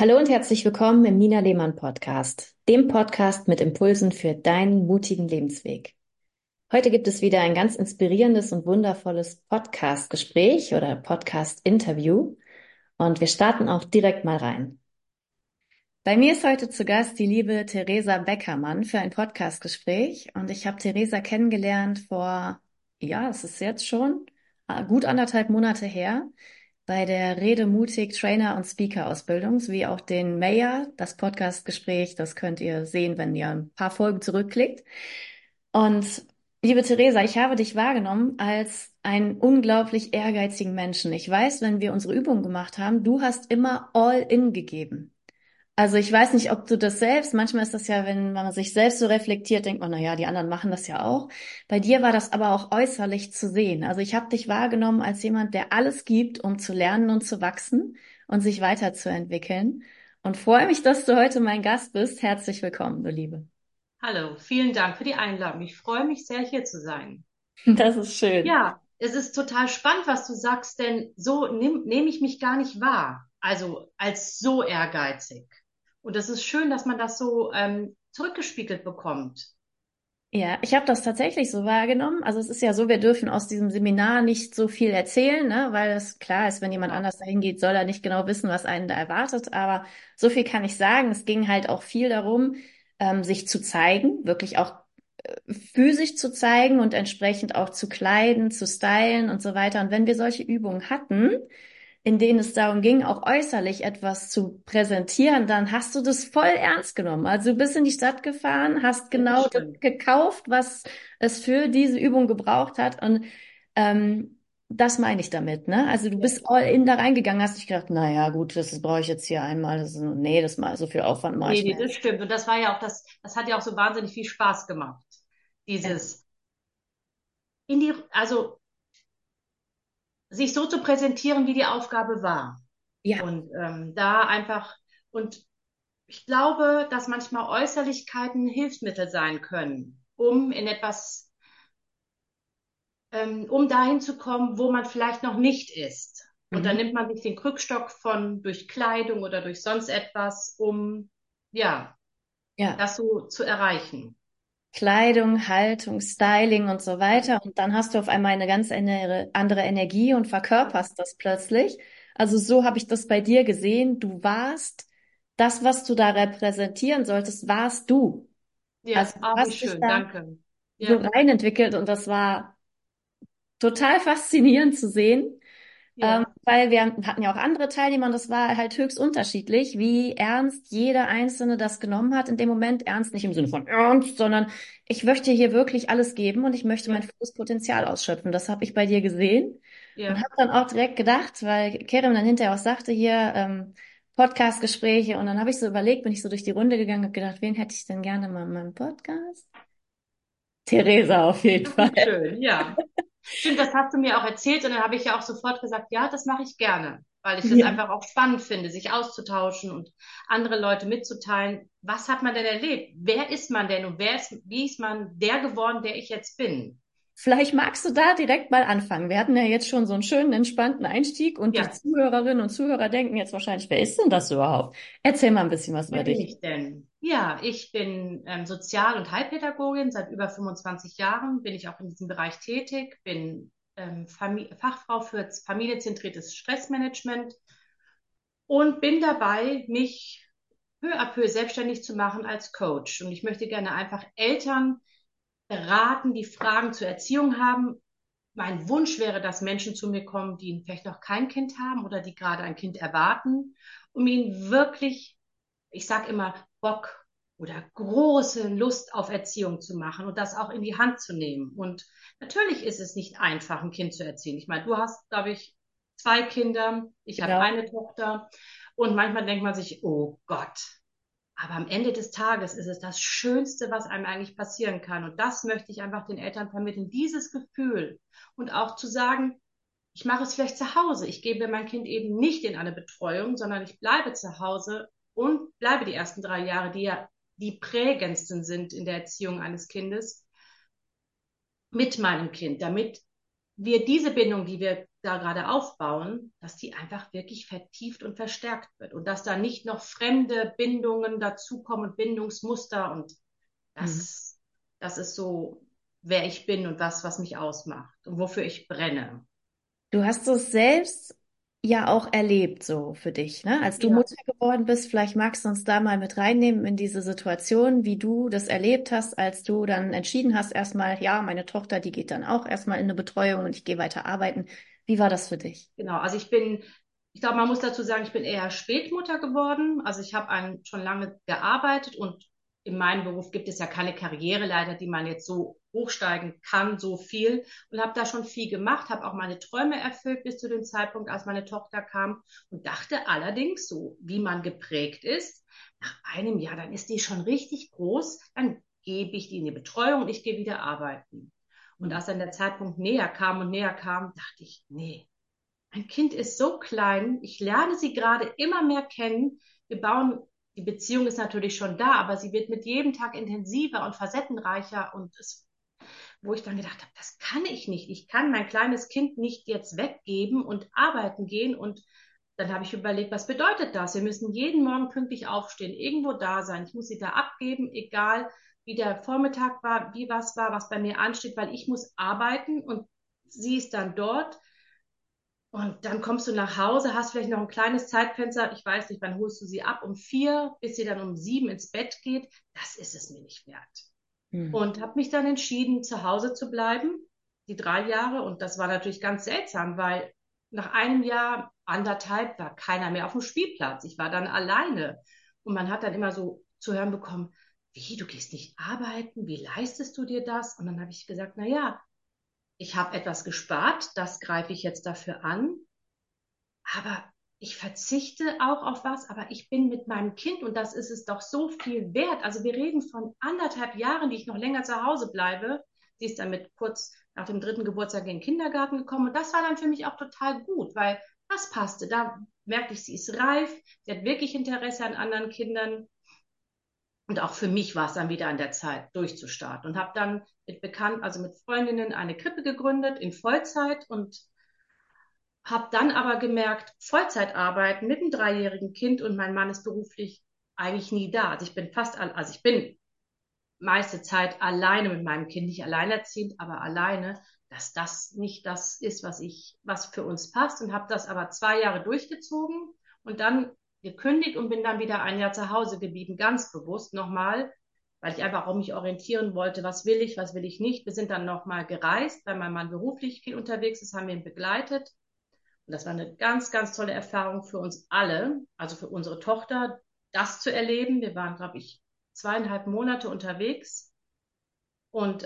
Hallo und herzlich willkommen im Nina Lehmann Podcast, dem Podcast mit Impulsen für deinen mutigen Lebensweg. Heute gibt es wieder ein ganz inspirierendes und wundervolles Podcast-Gespräch oder Podcast-Interview und wir starten auch direkt mal rein. Bei mir ist heute zu Gast die liebe Theresa Beckermann für ein Podcast-Gespräch und ich habe Theresa kennengelernt vor, ja, es ist jetzt schon gut 1,5 Monate her bei der Rede mutig Trainer- und Speaker-Ausbildung sowie auch den Mayor, das Podcast-Gespräch, das könnt ihr sehen, wenn ihr ein paar Folgen zurückklickt. Und liebe Theresa, ich habe dich wahrgenommen als einen unglaublich ehrgeizigen Menschen. Ich weiß, wenn wir unsere Übungen gemacht haben, du hast immer all in gegeben. Also ich weiß nicht, ob du das selbst, manchmal ist das ja, wenn man sich selbst so reflektiert, denkt man, na ja, die anderen machen das ja auch. Bei dir war das aber auch äußerlich zu sehen. Also ich habe dich wahrgenommen als jemand, der alles gibt, um zu lernen und zu wachsen und sich weiterzuentwickeln. Und freue mich, dass du heute mein Gast bist. Herzlich willkommen, du Liebe. Hallo, vielen Dank für die Einladung. Ich freue mich sehr, hier zu sein. Das ist schön. Ja, es ist total spannend, was du sagst, denn so nehm ich mich gar nicht wahr. Also als so ehrgeizig. Und es ist schön, dass man das so zurückgespiegelt bekommt. Ja, ich habe das tatsächlich so wahrgenommen. Also es ist ja so, wir dürfen aus diesem Seminar nicht so viel erzählen, ne? Weil es klar ist, wenn jemand Ja, anders dahin geht, soll er nicht genau wissen, was einen da erwartet. Aber so viel kann ich sagen. Es ging halt auch viel darum, sich zu zeigen, wirklich auch physisch zu zeigen und entsprechend auch zu kleiden, zu stylen und so weiter. Und wenn wir solche Übungen hatten, in denen es darum ging, auch äußerlich etwas zu präsentieren, dann hast du das voll ernst genommen. Also du bist in die Stadt gefahren, hast das ist genau das schön. gekauft, was es für diese Übung gebraucht hat. Und das meine ich damit, ne? Also du Ja. bist all in da reingegangen, hast dich gedacht, na ja, gut, das brauche ich jetzt hier einmal. Nee, das mal so viel Aufwand mache Nee, ich nee, mir das jetzt. stimmt. Und das war ja auch das hat ja auch so wahnsinnig viel Spaß gemacht. Ja. Dieses also sich so zu präsentieren, wie die Aufgabe war. Ja. Und da einfach, und ich glaube, dass manchmal Äußerlichkeiten Hilfsmittel sein können, um in etwas, um dahin zu kommen, wo man vielleicht noch nicht ist. Und dann Mhm. nimmt man sich den Krückstock von durch Kleidung oder durch sonst etwas, um ja, Ja. das so zu erreichen. Kleidung, Haltung, Styling und so weiter. Und dann hast du auf einmal eine ganz andere Energie und verkörperst das plötzlich. Also so habe ich das bei dir gesehen. Du warst das, was du da repräsentieren solltest, warst du. Also Ja, du ah, wie hast dich schön, da danke. so Ja, reinentwickelt und das war total faszinierend zu sehen. ja, Weil wir hatten ja auch andere Teilnehmer und das war halt höchst unterschiedlich, wie ernst jeder Einzelne das genommen hat in dem Moment. Ernst nicht im Sinne von ernst, sondern ich möchte hier wirklich alles geben und ich möchte mein ja, volles Potenzial ausschöpfen. Das habe ich bei dir gesehen und ja. habe dann auch direkt gedacht, weil Kerem dann hinterher auch sagte hier, Podcast-Gespräche und dann habe ich so überlegt, bin ich so durch die Runde gegangen und gedacht, wen hätte ich denn gerne mal in meinem Podcast? Theresa auf jeden Das Fall. ist schön, ja. Stimmt, das hast du mir auch erzählt und dann habe ich ja auch sofort gesagt, ja, das mache ich gerne, weil ich das Ja. einfach auch spannend finde, sich auszutauschen und andere Leute mitzuteilen. Was hat man denn erlebt? Wer ist man denn und wie ist man der geworden, der ich jetzt bin? Vielleicht magst du da direkt mal anfangen. Wir hatten ja jetzt schon so einen schönen, entspannten Einstieg und die Ja, Zuhörerinnen und Zuhörer denken jetzt wahrscheinlich, wer ist denn das überhaupt? Erzähl mal ein bisschen was über wer bin dich. ich denn? Ja, ich bin Sozial- und Heilpädagogin. Seit über 25 Jahren bin ich auch in diesem Bereich tätig, bin Fachfrau für familienzentriertes Stressmanagement und bin dabei, mich peu à peu selbstständig zu machen als Coach. Und ich möchte gerne einfach Eltern beraten, die Fragen zur Erziehung haben. Mein Wunsch wäre, dass Menschen zu mir kommen, die vielleicht noch kein Kind haben oder die gerade ein Kind erwarten, um ihnen wirklich, ich sage immer, Bock oder große Lust auf Erziehung zu machen und das auch in die Hand zu nehmen. Und natürlich ist es nicht einfach, ein Kind zu erziehen. Ich meine, du hast, glaube ich, zwei Kinder, ich habe Genau. eine Tochter und manchmal denkt man sich, oh Gott, aber am Ende des Tages ist es das Schönste, was einem eigentlich passieren kann. Und das möchte ich einfach den Eltern vermitteln, dieses Gefühl. Und auch zu sagen, ich mache es vielleicht zu Hause. Ich gebe mein Kind eben nicht in eine Betreuung, sondern ich bleibe zu Hause und bleibe die ersten 3 Jahre, die ja die prägendsten sind in der Erziehung eines Kindes, mit meinem Kind, damit wir diese Bindung, die wir da gerade aufbauen, dass die einfach wirklich vertieft und verstärkt wird und dass da nicht noch fremde Bindungen dazukommen und Bindungsmuster und Hm. das, das ist so, wer ich bin und was mich ausmacht und wofür ich brenne. Du hast es selbst ja auch erlebt, so für dich, ne? Als du Ja, Mutter geworden bist, vielleicht magst du uns da mal mit reinnehmen in diese Situation, wie du das erlebt hast, als du dann entschieden hast, erstmal, ja, meine Tochter, die geht dann auch erstmal in eine Betreuung und ich gehe weiter arbeiten. Wie war das für dich? genau. Also ich glaube, man muss dazu sagen, ich bin eher Spätmutter geworden. Also ich habe schon lange gearbeitet und in meinem Beruf gibt es ja keine Karriereleiter, die man jetzt so hochsteigen kann, so viel. Und habe da schon viel gemacht, habe auch meine Träume erfüllt bis zu dem Zeitpunkt, als meine Tochter kam und dachte allerdings, so wie man geprägt ist, nach einem Jahr, dann ist die schon richtig groß, dann gebe ich die in die Betreuung und ich gehe wieder arbeiten. Und als dann der Zeitpunkt näher kam, dachte ich, nee, mein Kind ist so klein, ich lerne sie gerade immer mehr kennen. Wir bauen, die Beziehung ist natürlich schon da, aber sie wird mit jedem Tag intensiver und facettenreicher und wo ich dann gedacht habe, das kann ich nicht. Ich kann mein kleines Kind nicht jetzt weggeben und arbeiten gehen. Und dann habe ich überlegt, was bedeutet das? Wir müssen jeden Morgen pünktlich aufstehen, irgendwo da sein. Ich muss sie da abgeben, egal wie der Vormittag war, wie was war, was bei mir ansteht, weil ich muss arbeiten und sie ist dann dort. Und dann kommst du nach Hause, hast vielleicht noch ein kleines Zeitfenster. Ich weiß nicht, wann holst du sie ab? Um 4, bis sie dann um 7 ins Bett geht. Das ist es mir nicht wert. Hm. Und habe mich dann entschieden, zu Hause zu bleiben, die 3 Jahre. Und das war natürlich ganz seltsam, weil nach einem Jahr, anderthalb, war keiner mehr auf dem Spielplatz. Ich war dann alleine. Und man hat dann immer so zu hören bekommen, wie, du gehst nicht arbeiten? Wie leistest du dir das? Und dann habe ich gesagt, na ja, ich habe etwas gespart, das greife ich jetzt dafür an. Aber ich verzichte auch auf was, aber ich bin mit meinem Kind und das ist es doch so viel wert. Also wir reden von anderthalb Jahren, die ich noch länger zu Hause bleibe. Sie ist dann mit kurz nach dem 3. Geburtstag in den Kindergarten gekommen und das war dann für mich auch total gut, weil das passte. Da merkte ich, sie ist reif, sie hat wirklich Interesse an anderen Kindern und auch für mich war es dann wieder an der Zeit, durchzustarten und habe dann also mit Freundinnen eine Krippe gegründet in Vollzeit und habe dann aber gemerkt, Vollzeit arbeiten mit einem 3-jährigen Kind und mein Mann ist beruflich eigentlich nie da. Also ich bin meiste Zeit alleine mit meinem Kind, nicht alleinerziehend, aber alleine, dass das nicht das ist, was für uns passt und habe das aber 2 Jahre durchgezogen und dann gekündigt und bin dann wieder ein Jahr zu Hause geblieben, ganz bewusst nochmal, weil ich einfach auch mich orientieren wollte, was will ich nicht. Wir sind dann nochmal gereist, weil mein Mann beruflich viel unterwegs ist, haben wir ihn begleitet und das war eine ganz, ganz tolle Erfahrung für uns alle, also für unsere Tochter, das zu erleben. Wir waren, glaube ich, 2,5 Monate unterwegs. Und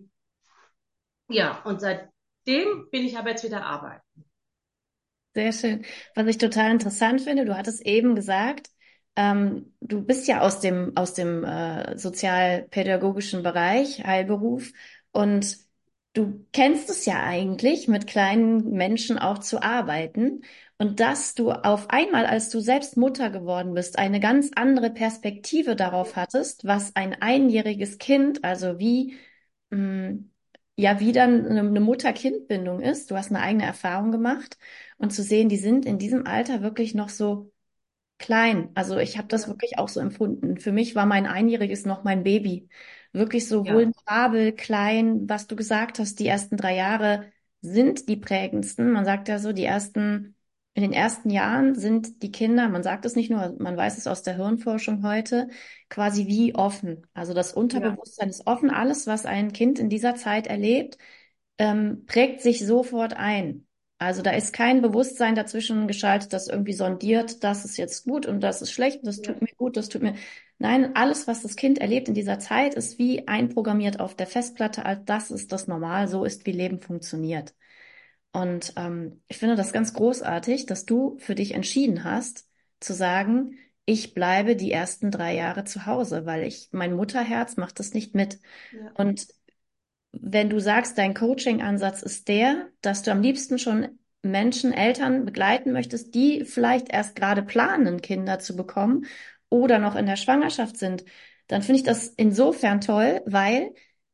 ja, und seitdem bin ich aber jetzt wieder arbeiten. Sehr schön. Was ich total interessant finde, du hattest eben gesagt, du bist ja aus dem sozialpädagogischen Bereich, Heilberuf, und du kennst es ja eigentlich, mit kleinen Menschen auch zu arbeiten. Und dass du auf einmal, als du selbst Mutter geworden bist, eine ganz andere Perspektive darauf hattest, was ein einjähriges Kind, also mh, wie dann eine Mutter-Kind-Bindung ist. Du hast eine eigene Erfahrung gemacht und zu sehen, die sind in diesem Alter wirklich noch so klein. Also ich habe das Ja, wirklich auch so empfunden. Für mich war mein Einjähriges noch mein Baby. Wirklich so ja, vulnerabel, klein, was du gesagt hast, die ersten 3 Jahre sind die prägendsten. Man sagt ja so, in den ersten Jahren sind die Kinder, man sagt es nicht nur, man weiß es aus der Hirnforschung heute, quasi wie offen. Also das ja, Unterbewusstsein ist offen. Alles, was ein Kind in dieser Zeit erlebt, prägt sich sofort ein. Also da ist kein Bewusstsein dazwischen geschaltet, das irgendwie sondiert, das ist jetzt gut und das ist schlecht, das tut ja, mir gut, das tut mir. Nein, alles, was das Kind erlebt in dieser Zeit, ist wie einprogrammiert auf der Festplatte, als das ist das Normal, so ist, wie Leben funktioniert. Und ich finde das ganz großartig, dass du für dich entschieden hast, zu sagen, ich bleibe die ersten 3 Jahre zu Hause, weil mein Mutterherz macht das nicht mit. ja, Und wenn du sagst, dein Coaching-Ansatz ist der, dass du am liebsten schon Menschen, Eltern begleiten möchtest, die vielleicht erst gerade planen, Kinder zu bekommen oder noch in der Schwangerschaft sind, dann finde ich das insofern toll, weil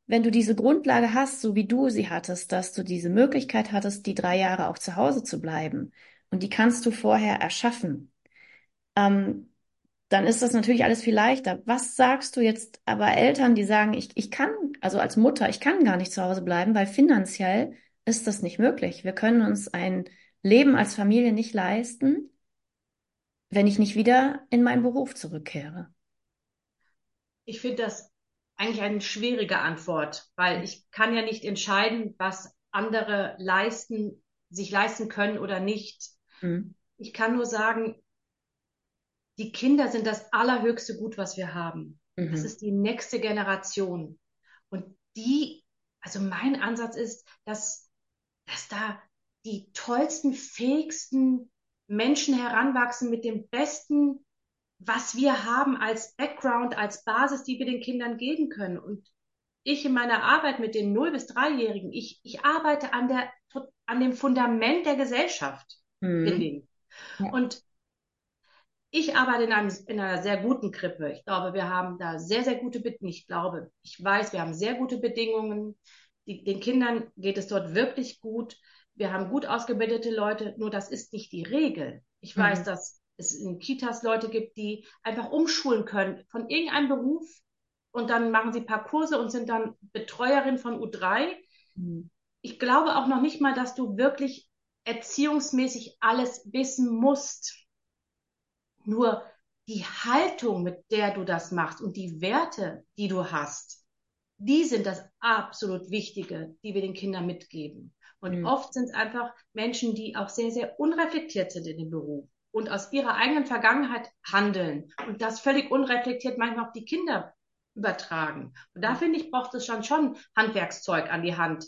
wenn du diese Grundlage hast, so wie du sie hattest, dass du diese Möglichkeit hattest, die 3 Jahre auch zu Hause zu bleiben und die kannst du vorher erschaffen, ähm, dann ist das natürlich alles viel leichter. Was sagst du jetzt aber Eltern, die sagen, ich kann, also als Mutter, ich kann gar nicht zu Hause bleiben, weil finanziell ist das nicht möglich. Wir können uns ein Leben als Familie nicht leisten, wenn ich nicht wieder in meinen Beruf zurückkehre. Ich finde das eigentlich eine schwierige Antwort, weil ich kann ja nicht entscheiden, was andere sich leisten können oder nicht. Mhm. Ich kann nur sagen, die Kinder sind das allerhöchste Gut, was wir haben. Das Mhm. ist die nächste Generation. Und also mein Ansatz ist, dass da die tollsten, fähigsten Menschen heranwachsen mit dem Besten, was wir haben als Background, als Basis, die wir den Kindern geben können. Und ich in meiner Arbeit mit den 0- bis 3-Jährigen, ich arbeite an dem Fundament der Gesellschaft, finde Mhm. ich. Ja. Und ich arbeite in einer sehr guten Krippe. Ich glaube, wir haben da sehr, sehr gute Bedingungen. Ich glaube, ich weiß, wir haben sehr gute Bedingungen. Den Kindern geht es dort wirklich gut. Wir haben gut ausgebildete Leute, nur das ist nicht die Regel. Ich weiß, Mhm. dass es in Kitas Leute gibt, die einfach umschulen können von irgendeinem Beruf und dann machen sie ein paar Kurse und sind dann Betreuerin von U3. Mhm. Ich glaube auch noch nicht mal, dass du wirklich erziehungsmäßig alles wissen musst. Nur die Haltung, mit der du das machst und die Werte, die du hast, die sind das absolut Wichtige, die wir den Kindern mitgeben. Und Mhm. oft sind es einfach Menschen, die auch sehr, sehr unreflektiert sind in dem Beruf und aus ihrer eigenen Vergangenheit handeln und das völlig unreflektiert manchmal auf die Kinder übertragen. Und da finde ich, braucht es schon Handwerkszeug an die Hand.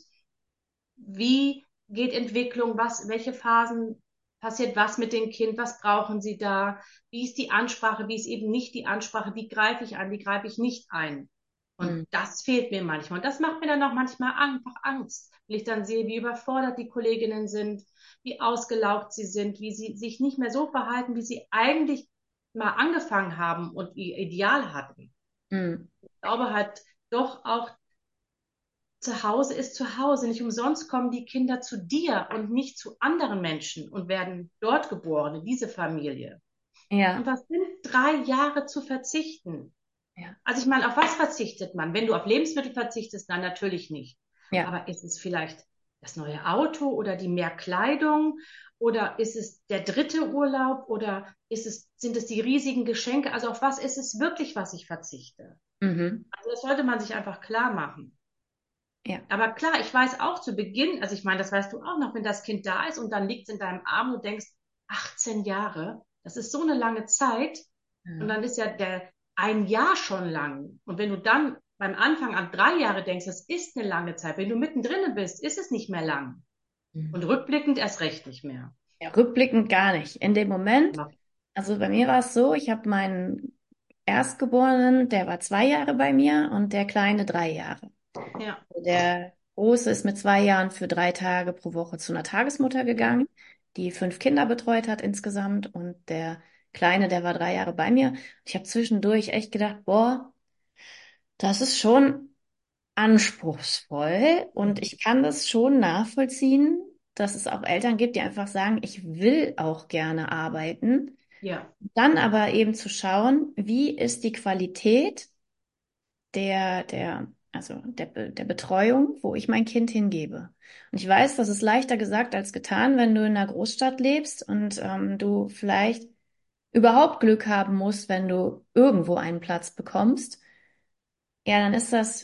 Wie geht Entwicklung? Welche Phasen passiert was mit dem Kind? Was brauchen sie da? Wie ist die Ansprache? Wie ist eben nicht die Ansprache? Wie greife ich an? Wie greife ich nicht ein? Und Mhm. das fehlt mir manchmal. Und das macht mir dann auch manchmal einfach Angst, wenn ich dann sehe, wie überfordert die Kolleginnen sind, wie ausgelaugt sie sind, wie sie sich nicht mehr so verhalten, wie sie eigentlich mal angefangen haben und ihr Ideal hatten. Mhm. Ich glaube halt doch auch, zu Hause ist zu Hause. Nicht umsonst kommen die Kinder zu dir und nicht zu anderen Menschen und werden dort geboren, in diese Familie. Und Ja, was sind 3 Jahre zu verzichten? ja, Also ich meine, auf was verzichtet man? Wenn du auf Lebensmittel verzichtest, dann natürlich nicht. ja. Aber ist es vielleicht das neue Auto oder die mehr Kleidung oder ist es der dritte Urlaub oder sind es die riesigen Geschenke? Also auf was ist es wirklich, was ich verzichte? Mhm. Also das sollte man sich einfach klar machen. Ja. Aber klar, ich weiß auch zu Beginn, also ich meine, das weißt du auch noch, wenn das Kind da ist und dann liegt es in deinem Arm und du denkst, 18 Jahre, das ist so eine lange Zeit. Und Ja. dann ist ja ein Jahr schon lang. Und wenn du dann beim Anfang an 3 Jahre denkst, das ist eine lange Zeit. Wenn du mittendrin bist, ist es nicht mehr lang. Und Mhm. rückblickend erst recht nicht mehr. Ja, rückblickend gar nicht. In dem Moment, Ja, also bei mir war es so, ich habe meinen Erstgeborenen, der war 2 Jahre bei mir und der Kleine 3 Jahre. ja, Der Große ist mit 2 Jahren für 3 Tage pro Woche zu einer Tagesmutter ja, gegangen, die 5 Kinder betreut hat insgesamt. Und der Kleine, der war 3 Jahre bei mir. Ich habe zwischendurch echt gedacht, boah, das ist schon anspruchsvoll. Und mhm. ich kann das schon nachvollziehen, dass es auch Eltern gibt, die einfach sagen, ich will auch gerne arbeiten. Ja, Dann aber eben zu schauen, wie ist die Qualität der Betreuung, wo ich mein Kind hingebe. Und ich weiß, das ist leichter gesagt als getan, wenn du in einer Großstadt lebst und du vielleicht überhaupt Glück haben musst, wenn du irgendwo einen Platz bekommst. Ja, dann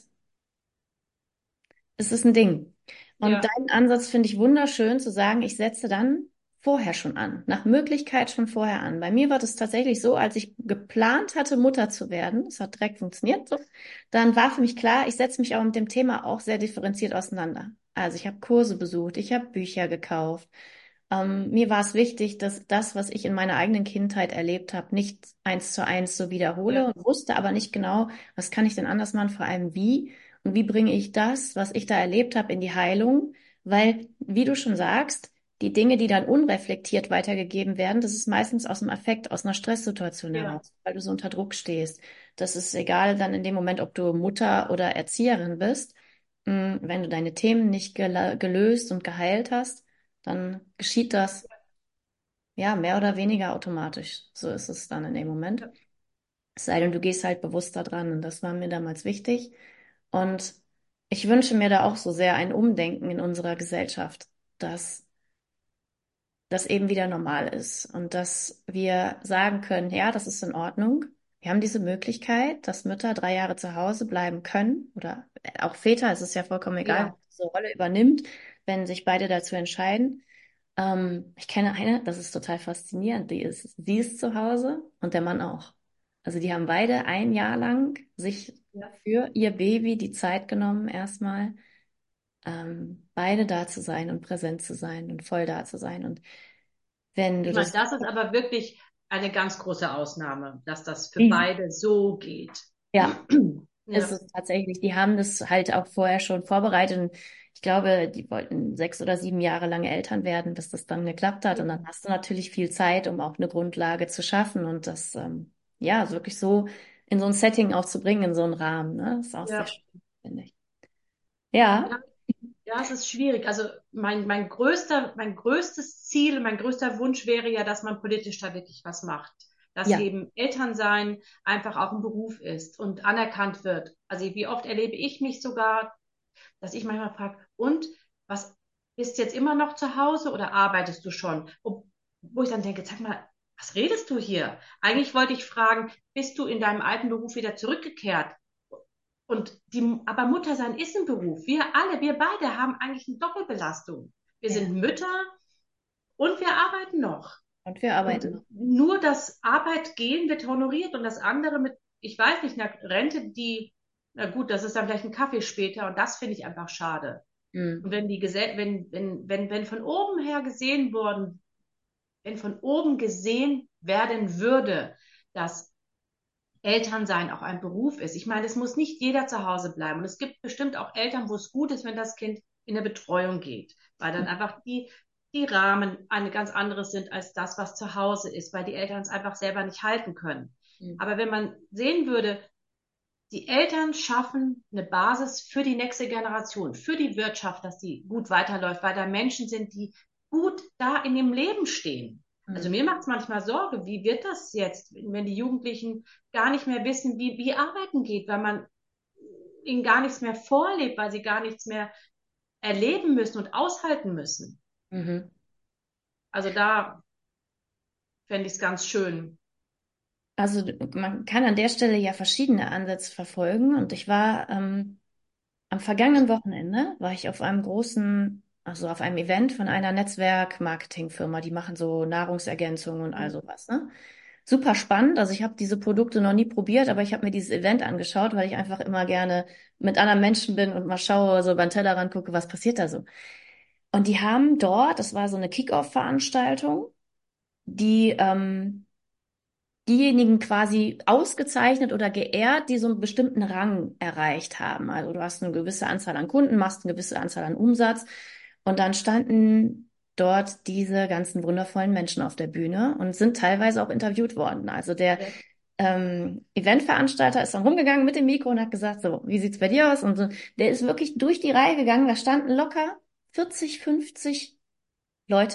ist es ein Ding. Und ja, deinen Ansatz finde ich wunderschön, zu sagen, ich setze dann vorher schon an, nach Möglichkeit schon vorher an. Bei mir war das tatsächlich so, als ich geplant hatte, Mutter zu werden, es hat direkt funktioniert, so, dann war für mich klar, ich setze mich aber mit dem Thema auch sehr differenziert auseinander. Also ich habe Kurse besucht, ich habe Bücher gekauft. Mir war es wichtig, dass das, was ich in meiner eigenen Kindheit erlebt habe, nicht 1:1 so wiederhole ja, und wusste aber nicht genau, was kann ich denn anders machen, vor allem wie. Und wie bringe ich das, was ich da erlebt habe, in die Heilung? Weil, wie du schon sagst, die Dinge, die dann unreflektiert weitergegeben werden, das ist meistens aus dem Affekt, aus einer Stresssituation ja, heraus, weil du so unter Druck stehst. Das ist egal dann in dem Moment, ob du Mutter oder Erzieherin bist. Wenn du deine Themen nicht gelöst und geheilt hast, dann geschieht das ja mehr oder weniger automatisch. So ist es dann in dem Moment. Ja, Es sei denn, du gehst halt bewusster dran und das war mir damals wichtig. Und ich wünsche mir da auch so sehr ein Umdenken in unserer Gesellschaft, dass das eben wieder normal ist und dass wir sagen können, ja, das ist in Ordnung. Wir haben diese Möglichkeit, dass Mütter 3 Jahre zu Hause bleiben können oder auch Väter, es ist ja vollkommen egal, wer ja, diese Rolle übernimmt, wenn sich beide dazu entscheiden. Ich kenne eine, das ist total faszinierend, sie ist zu Hause und der Mann auch. Also die haben beide 1 Jahr lang sich ja. für ihr Baby die Zeit genommen, erstmal beide da zu sein und präsent zu sein und voll da zu sein. Und wenn du Ich meine, das, das ist aber wirklich eine ganz große Ausnahme, dass das für wie, beide so geht. ja, ist Ja, es tatsächlich, die haben das halt auch vorher schon vorbereitet. Und ich glaube, die wollten 6 oder 7 Jahre lang Eltern werden, bis das dann geklappt hat. Und dann hast du natürlich viel Zeit, um auch eine Grundlage zu schaffen und das, ja, wirklich so in so ein Setting auch zu bringen, in so einen Rahmen. Ne? Das ist auch sehr ja, schön, finde ich. Ja, ja, ja, es ist schwierig. Also mein größtes Ziel, mein größter Wunsch wäre ja, dass man politisch da wirklich was macht. Dass ja, eben Elternsein einfach auch ein Beruf ist und anerkannt wird. Also wie oft erlebe ich mich sogar, dass ich manchmal frage, und was bist jetzt immer noch zu Hause oder arbeitest du schon? Wo ich dann denke, sag mal, was redest du hier? Eigentlich wollte ich fragen, bist du in deinem alten Beruf wieder zurückgekehrt? Aber Mutter sein ist ein Beruf. Wir alle, wir beide haben eigentlich eine Doppelbelastung. Wir ja. sind Mütter und wir arbeiten noch. Und wir Und arbeiten noch. nur das Arbeitgehen wird honoriert und das andere mit, ich weiß nicht, einer Rente, die, na gut, das ist dann vielleicht ein Kaffee später und das finde ich einfach schade. Und Hm. wenn wenn von oben her gesehen worden, wenn von oben gesehen werden würde, dass Elternsein auch ein Beruf ist. Ich meine, es muss nicht jeder zu Hause bleiben. Und es gibt bestimmt auch Eltern, wo es gut ist, wenn das Kind in der Betreuung geht, weil dann einfach die Rahmen eine ganz anderes sind als das, was zu Hause ist, weil die Eltern es einfach selber nicht halten können. Hm. Aber wenn man sehen würde, die Eltern schaffen eine Basis für die nächste Generation, für die Wirtschaft, dass die gut weiterläuft, weil da Menschen sind, die gut da in dem Leben stehen. Also Hm. mir macht es manchmal Sorge, wie wird das jetzt, wenn die Jugendlichen gar nicht mehr wissen, wie arbeiten geht, weil man ihnen gar nichts mehr vorlebt, weil sie gar nichts mehr erleben müssen und aushalten müssen. Mhm. Also da fände ich es ganz schön. Also man kann an der Stelle ja verschiedene Ansätze verfolgen und ich war am vergangenen Wochenende war ich auf einem großen, also auf einem Event von einer Netzwerk-Marketing-Firma, die machen so Nahrungsergänzungen und all sowas, ne? Super spannend. Also ich habe diese Produkte noch nie probiert, aber ich habe mir dieses Event angeschaut, weil ich einfach immer gerne mit anderen Menschen bin und mal schaue, so beim Tellerrand gucke, was passiert da so. Und die haben dort, das war so eine Kick-Off-Veranstaltung, die diejenigen quasi ausgezeichnet oder geehrt, die so einen bestimmten Rang erreicht haben. Also du hast eine gewisse Anzahl an Kunden, machst eine gewisse Anzahl an Umsatz und dann standen dort diese ganzen wundervollen Menschen auf der Bühne und sind teilweise auch interviewt worden. Also der Ja, Eventveranstalter ist dann rumgegangen mit dem Mikro und hat gesagt, so, wie sieht's bei dir aus? Und so, der ist wirklich durch die Reihe gegangen. Da standen locker 40, 50 Leute,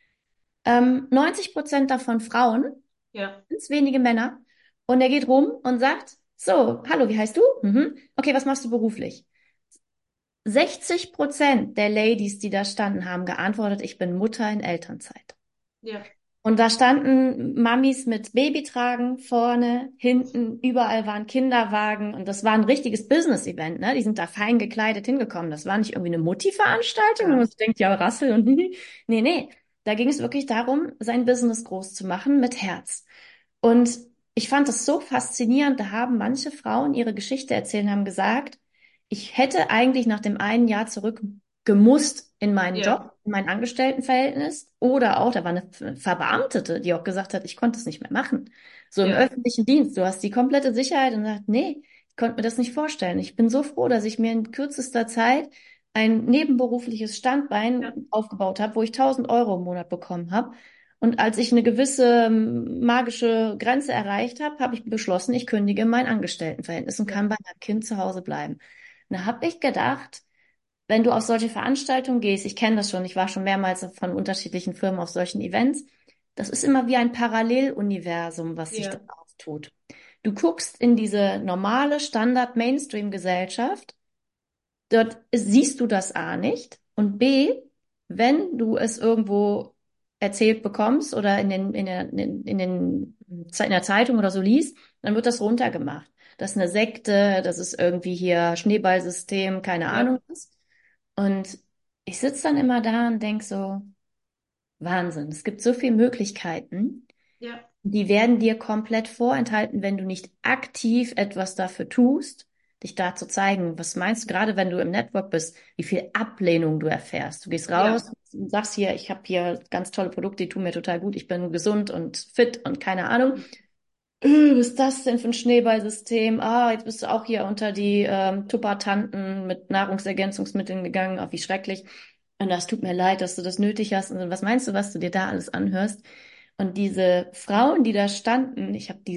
90% davon Frauen, ja, ganz wenige Männer. Und er geht rum und sagt, so, hallo, wie heißt du? Mhm. Okay, was machst du beruflich? 60% der Ladies, die da standen, haben geantwortet, ich bin Mutter in Elternzeit. ja, Und da standen Mamis mit Babytragen vorne, hinten, überall waren Kinderwagen und das war ein richtiges Business-Event, ne? Die sind da fein gekleidet hingekommen. Das war nicht irgendwie eine Mutti-Veranstaltung, wo man ja, sich denkt, ja, Rassel und nee, nee. Da ging es wirklich darum, sein Business groß zu machen mit Herz. Und ich fand das so faszinierend. Da haben manche Frauen ihre Geschichte erzählt und haben gesagt, ich hätte eigentlich nach dem 1 Jahr zurück gemusst in meinen ja, Job, in mein Angestelltenverhältnis oder auch, da war eine Verbeamtete, die auch gesagt hat, ich konnte es nicht mehr machen. So im ja, öffentlichen Dienst, du hast die komplette Sicherheit und sagt, nee, ich konnte mir das nicht vorstellen. Ich bin so froh, dass ich mir in kürzester Zeit ein nebenberufliches ja, Standbein aufgebaut habe, wo ich 1.000 € im Monat bekommen habe. Und als ich eine gewisse magische Grenze erreicht habe, habe ich beschlossen, ich kündige mein Angestelltenverhältnis und ja, kann bei meinem Kind zu Hause bleiben. Da habe ich gedacht, wenn du auf solche Veranstaltungen gehst, ich kenne das schon, ich war schon mehrmals von unterschiedlichen Firmen auf solchen Events, das ist immer wie ein Paralleluniversum, was sich da Ja, auftut. Du guckst in diese normale Standard-Mainstream-Gesellschaft, dort siehst du das A nicht und B, wenn du es irgendwo erzählt bekommst oder in der Zeitung oder so liest, dann wird das runtergemacht. Das ist eine Sekte, das ist irgendwie hier Schneeballsystem, keine Ahnung ja, was. Und ich sitze dann immer da und denk so, Wahnsinn, es gibt so viele Möglichkeiten. ja, Die werden dir komplett vorenthalten, wenn du nicht aktiv etwas dafür tust, dich da zu zeigen. Was meinst du, gerade wenn du im Network bist, wie viel Ablehnung du erfährst? Du gehst raus ja, und sagst hier, ich habe hier ganz tolle Produkte, die tun mir total gut, ich bin gesund und fit und keine Ahnung. Was ist das denn für ein Schneeballsystem? Ah, jetzt bist du auch hier unter die Tuppertanten mit Nahrungsergänzungsmitteln gegangen. Oh, wie schrecklich. Und das tut mir leid, dass du das nötig hast. Und was meinst du, was du dir da alles anhörst? Und diese Frauen, die da standen,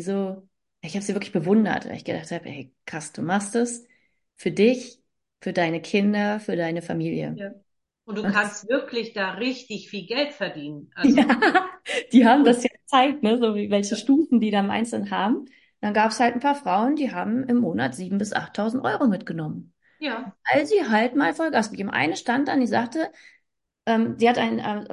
ich habe sie wirklich bewundert, weil ich gedacht habe, ey, krass, du machst es für dich, für deine Kinder, für deine Familie. ja. Und du Und das, kannst wirklich da richtig viel Geld verdienen. Also, ja, die haben das und ja gezeigt, ne, so wie welche ja, Stufen die da im Einzelnen haben. Dann gab es halt ein paar Frauen, die haben im Monat 7.000 bis 8.000 Euro mitgenommen. ja, Weil sie halt mal Vollgas gegeben. Eine stand dann, die sagte, sie hat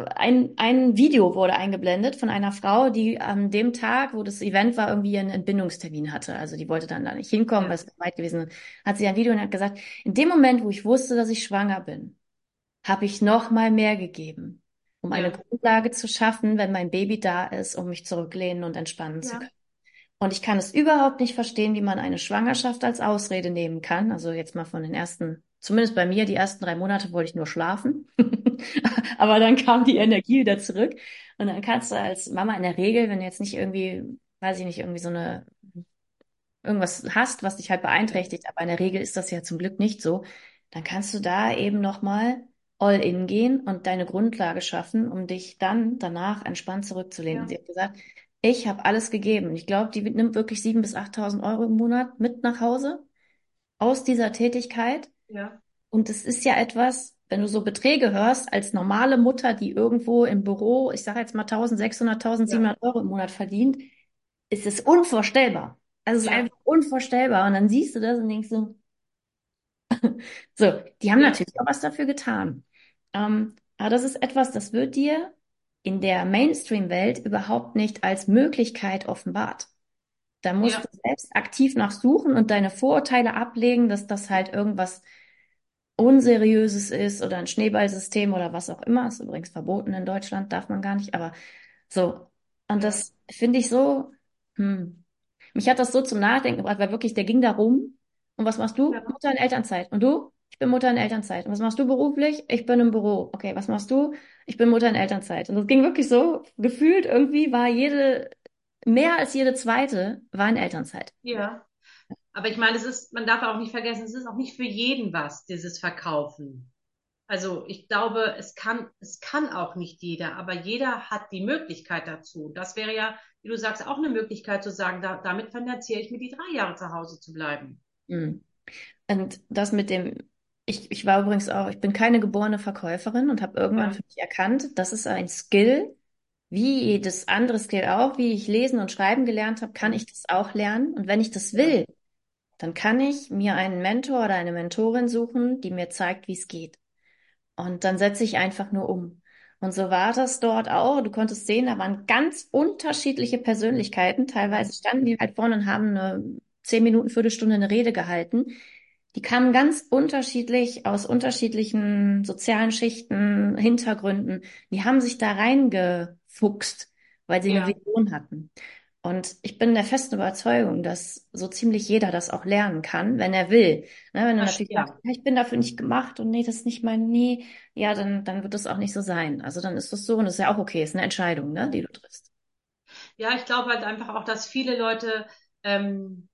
ein Video wurde eingeblendet von einer Frau, die an dem Tag, wo das Event war, irgendwie einen Entbindungstermin hatte. Also die wollte dann da nicht hinkommen, weil ja, es weit gewesen ist. Hat sie ein Video und hat gesagt, in dem Moment, wo ich wusste, dass ich schwanger bin, habe ich noch mal mehr gegeben, um eine ja, Grundlage zu schaffen, wenn mein Baby da ist, um mich zurücklehnen und entspannen zu ja, können. Und ich kann es überhaupt nicht verstehen, wie man eine Schwangerschaft als Ausrede nehmen kann. Also jetzt mal von den ersten, zumindest bei mir, die ersten 3 Monate wollte ich nur schlafen. Aber dann kam die Energie wieder zurück. Und dann kannst du als Mama in der Regel, wenn du jetzt nicht irgendwie, weiß ich nicht, irgendwie irgendwas hast, was dich halt ja, beeinträchtigt, aber in der Regel ist das ja zum Glück nicht so, dann kannst du da eben nochmal all in gehen und deine Grundlage schaffen, um dich dann danach entspannt zurückzulehnen. Und ja, sie hat gesagt, ich habe alles gegeben. Ich glaube, die nimmt wirklich 7.000 bis 8.000 Euro im Monat mit nach Hause aus dieser Tätigkeit. ja, Und es ist ja etwas, wenn du so Beträge hörst, als normale Mutter, die irgendwo im Büro, ich sage jetzt mal 1.600, ja, 1.700 Euro im Monat verdient, ist es unvorstellbar. Also es ist ja, einfach unvorstellbar. Und dann siehst du das und denkst so, so, die haben ja, natürlich auch was dafür getan. Aber das ist etwas, das wird dir in der Mainstream-Welt überhaupt nicht als Möglichkeit offenbart. Da musst du ja, selbst aktiv nachsuchen und deine Vorurteile ablegen, dass das halt irgendwas Unseriöses ist oder ein Schneeballsystem oder was auch immer. Ist übrigens verboten in Deutschland, darf man gar nicht, aber so. Und ja, das finde ich so, hm. Mich hat das so zum Nachdenken gebracht, weil wirklich, der ging da rum. Und was machst du? ja, Mutter in Elternzeit. Und du? Ich bin Mutter in Elternzeit. Und was machst du beruflich? Ich bin im Büro. Okay, was machst du? Ich bin Mutter in Elternzeit. Und das ging wirklich so, gefühlt irgendwie war mehr als jede zweite war in Elternzeit. ja. Aber ich meine, man darf auch nicht vergessen, es ist auch nicht für jeden was, dieses Verkaufen. Also ich glaube, es kann auch nicht jeder, aber jeder hat die Möglichkeit dazu. Das wäre ja, wie du sagst, auch eine Möglichkeit zu sagen, damit finanziere ich mir die 3 Jahre zu Hause zu bleiben. Hm. Und das mit ich war übrigens auch, ich bin keine geborene Verkäuferin und habe irgendwann Ja, für mich erkannt, das ist ein Skill, wie jedes andere Skill auch, wie ich lesen und schreiben gelernt habe, kann ja, ich das auch lernen. Und wenn ich das ja, will, dann kann ich mir einen Mentor oder eine Mentorin suchen, die mir zeigt, wie es geht. Und dann setze ich einfach nur um. Und so war das dort auch. Du konntest sehen, da waren ganz unterschiedliche Persönlichkeiten. ja, Teilweise standen die halt vorne und haben eine 10 Minuten, Viertelstunde eine Rede gehalten. Die kamen ganz unterschiedlich aus unterschiedlichen sozialen Schichten, Hintergründen. Die haben sich da reingefuchst, weil sie eine ja, Vision hatten. Und ich bin der festen Überzeugung, dass so ziemlich jeder das auch lernen kann, wenn er will. Ne, wenn du natürlich sagst, ja. ja, ich bin dafür nicht gemacht und nee, das ist nicht mein Nee, ja, dann wird das auch nicht so sein. Also dann ist das so und das ist ja auch okay, ist eine Entscheidung, ne, die du triffst. Ja, ich glaube halt einfach auch, dass viele Leute ähm,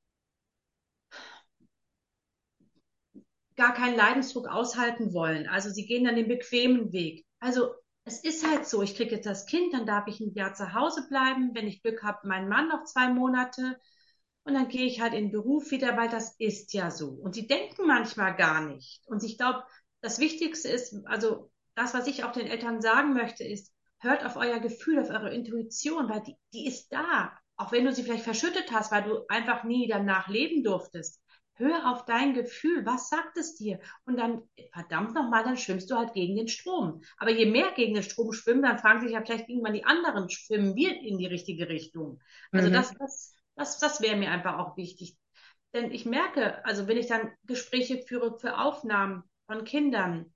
gar keinen Leidensdruck aushalten wollen. Also sie gehen dann den bequemen Weg. Also es ist halt so, ich kriege jetzt das Kind, dann darf ich ein Jahr zu Hause bleiben. Wenn ich Glück habe, mein Mann noch 2 Monate. Und dann gehe ich halt in den Beruf wieder, weil das ist ja so. Und sie denken manchmal gar nicht. Und ich glaube, das Wichtigste ist, also das, was ich auch den Eltern sagen möchte, ist, hört auf euer Gefühl, auf eure Intuition, weil die ist da. Auch wenn du sie vielleicht verschüttet hast, weil du einfach nie danach leben durftest. Hör auf dein Gefühl. Was sagt es dir? Und dann, verdammt nochmal, dann schwimmst du halt gegen den Strom. Aber je mehr gegen den Strom schwimmen, dann fragen sich ja vielleicht irgendwann die anderen, schwimmen wir in die richtige Richtung? Also Mhm. das wäre mir einfach auch wichtig. Denn ich merke, also wenn ich dann Gespräche führe für Aufnahmen von Kindern,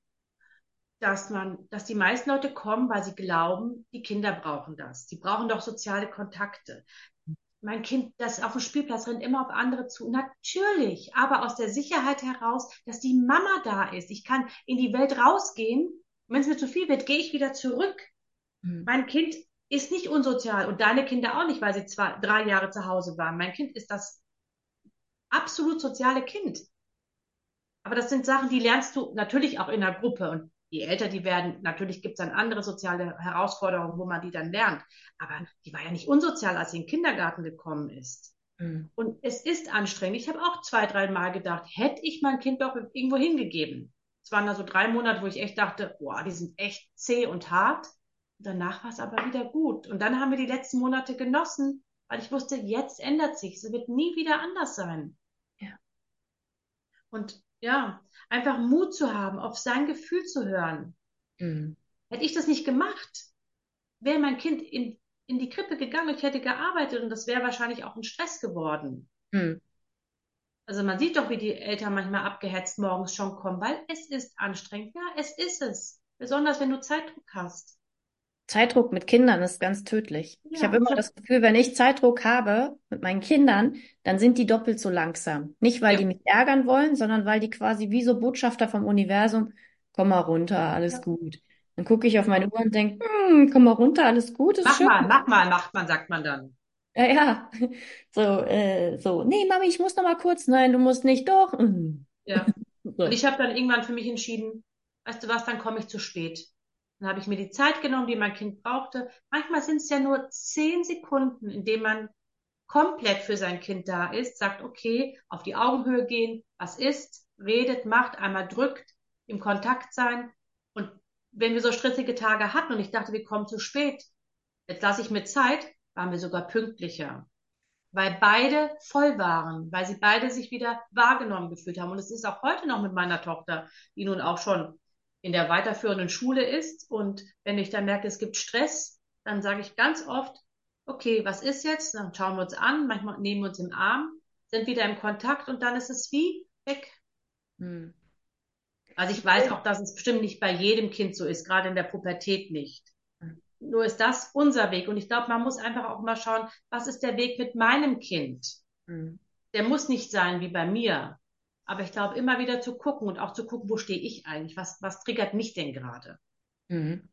dass die meisten Leute kommen, weil sie glauben, die Kinder brauchen das. Sie brauchen doch soziale Kontakte. Mein Kind, das auf dem Spielplatz rennt immer auf andere zu. Natürlich, aber aus der Sicherheit heraus, dass die Mama da ist. Ich kann in die Welt rausgehen. Wenn es mir zu viel wird, gehe ich wieder zurück. Mhm. Mein Kind ist nicht unsozial und deine Kinder auch nicht, weil sie 3 Jahre zu Hause waren. Mein Kind ist das absolut soziale Kind. Aber das sind Sachen, die lernst du natürlich auch in der Gruppe. Und je älter die werden, natürlich gibt es dann andere soziale Herausforderungen, wo man die dann lernt. Aber die war ja nicht unsozial, als sie in den Kindergarten gekommen ist. Mhm. Und es ist anstrengend. Ich habe auch 2, 3 Mal gedacht, hätte ich mein Kind doch irgendwo hingegeben. Es waren da so 3 Monate, wo ich echt dachte, boah, die sind echt zäh und hart. Und danach war es aber wieder gut. Und dann haben wir die letzten Monate genossen, weil ich wusste, jetzt ändert sich. Es wird nie wieder anders sein. Ja. Und ja, einfach Mut zu haben, auf sein Gefühl zu hören. Mhm. Hätte ich das nicht gemacht, wäre mein Kind in die Krippe gegangen, ich hätte gearbeitet und das wäre wahrscheinlich auch ein Stress geworden. Mhm. Also man sieht doch, wie die Eltern manchmal abgehetzt morgens schon kommen, weil es ist anstrengend. Ja, es ist es. Besonders wenn du Zeitdruck hast. Zeitdruck mit Kindern ist ganz tödlich. Ich Ja, habe immer das Gefühl, wenn ich Zeitdruck habe mit meinen Kindern, dann sind die doppelt so langsam. Nicht, weil die ja, mich ärgern wollen, sondern weil die quasi wie so Botschafter vom Universum, komm mal runter, alles ja, gut. Dann gucke ich auf meine genau. Uhr und denke, komm mal runter, alles gut, ist schön. Mach mal, macht man, sagt man dann. Ja, ja. So, nee, Mami, ich muss noch mal kurz. Nein, du musst nicht, doch. Ja. Und So. ich habe dann irgendwann für mich entschieden, weißt du was, dann komme ich zu spät. Dann habe ich mir die Zeit genommen, die mein Kind brauchte. Manchmal sind es ja nur 10 Sekunden, in denen man komplett für sein Kind da ist, sagt, okay, auf die Augenhöhe gehen, was ist, redet, macht, einmal drückt, im Kontakt sein. Und wenn wir so stressige Tage hatten und ich dachte, wir kommen zu spät, jetzt lasse ich mir Zeit, waren wir sogar pünktlicher, weil beide voll waren, weil sie beide sich wieder wahrgenommen gefühlt haben. Und es ist auch heute noch mit meiner Tochter, die nun auch schon in der weiterführenden Schule ist. Und wenn ich dann merke, es gibt Stress, dann sage ich ganz oft, okay, was ist jetzt? Dann schauen wir uns an, manchmal nehmen wir uns im Arm, sind wieder im Kontakt und dann ist es wie weg. Hm. Also ich weiß auch, dass es bestimmt nicht bei jedem Kind so ist, gerade in der Pubertät nicht. Nur ist das unser Weg. Und ich glaube, man muss einfach auch mal schauen, was ist der Weg mit meinem Kind? Hm. Der muss nicht sein wie bei mir. Aber ich glaube, immer wieder zu gucken und auch zu gucken, wo stehe ich eigentlich? Was triggert mich denn gerade? Hm.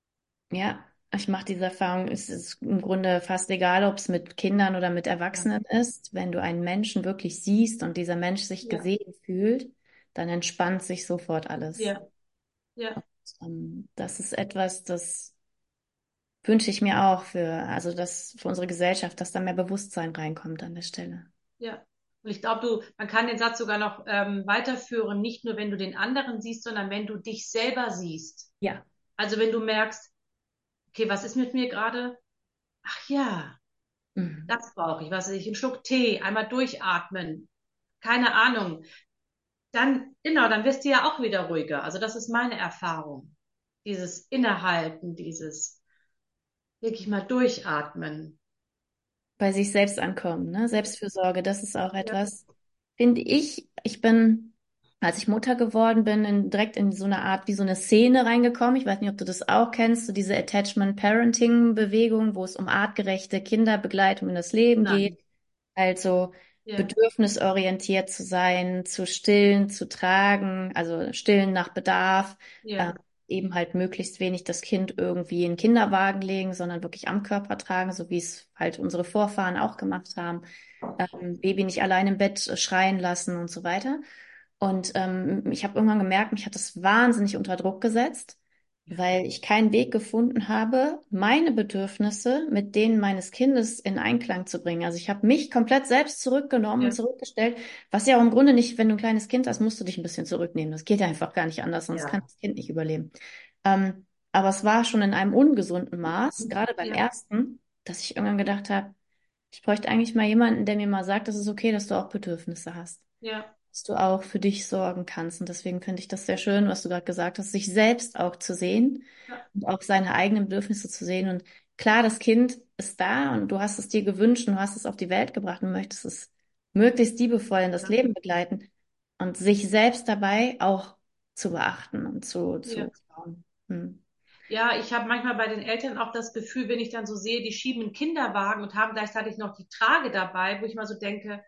Ja, ich mache diese Erfahrung. Es ist im Grunde fast egal, ob es mit Kindern oder mit Ja, Erwachsenen ist. Wenn du einen Menschen wirklich siehst und dieser Mensch sich ja, gesehen fühlt, dann entspannt sich sofort alles. ja, ja, Das ist etwas, das wünsche ich mir auch also das für unsere Gesellschaft, dass da mehr Bewusstsein reinkommt an der Stelle. ja. Und ich glaube, man kann den Satz sogar noch weiterführen, nicht nur wenn du den anderen siehst, sondern wenn du dich selber siehst. Ja. Also wenn du merkst, okay, was ist mit mir gerade? Ach ja, Mhm. das brauche ich. Was weiß ich, einen Schluck Tee, einmal durchatmen. Keine Ahnung. Dann, genau, dann wirst du ja auch wieder ruhiger. Also das ist meine Erfahrung. Dieses Innehalten, dieses wirklich mal durchatmen. Bei sich selbst ankommen, ne? Ja, Selbstfürsorge, das ist auch ja, etwas, finde ich bin, als ich Mutter geworden bin, direkt in so eine Art, wie so eine Szene reingekommen. Ich weiß nicht, ob du das auch kennst, so diese Attachment-Parenting-Bewegung, wo es um artgerechte Kinderbegleitung in das Leben geht. nein, Also ja, bedürfnisorientiert zu sein, zu stillen, zu tragen, also stillen nach Bedarf, äh, ja, eben halt möglichst wenig das Kind irgendwie in den Kinderwagen legen, sondern wirklich am Körper tragen, so wie es halt unsere Vorfahren auch gemacht haben. Baby nicht allein im Bett schreien lassen und so weiter. Und ich habe irgendwann gemerkt, mich hat das wahnsinnig unter Druck gesetzt, weil ich keinen Weg gefunden habe, meine Bedürfnisse mit denen meines Kindes in Einklang zu bringen. Also ich habe mich komplett selbst zurückgenommen und Ja, zurückgestellt, was ja auch im Grunde nicht, wenn du ein kleines Kind hast, musst du dich ein bisschen zurücknehmen. Das geht ja einfach gar nicht anders, sonst kann ja, das Kind nicht überleben. Aber es war schon in einem ungesunden Maß, gerade beim ja, ersten, dass ich irgendwann gedacht habe, ich bräuchte eigentlich mal jemanden, der mir mal sagt, es ist okay, dass du auch Bedürfnisse hast, ja, dass du auch für dich sorgen kannst. Und deswegen finde ich das sehr schön, was du gerade gesagt hast, sich selbst auch zu sehen ja, und auch seine eigenen Bedürfnisse zu sehen. Und klar, das Kind ist da und du hast es dir gewünscht und du hast es auf die Welt gebracht und möchtest es möglichst liebevoll in das ja, Leben begleiten und sich selbst dabei auch zu beachten und zu ja. schauen. Hm. Ja, ich habe manchmal bei den Eltern auch das Gefühl, wenn ich dann so sehe, die schieben einen Kinderwagen und haben gleichzeitig noch die Trage dabei, wo ich mal so denke,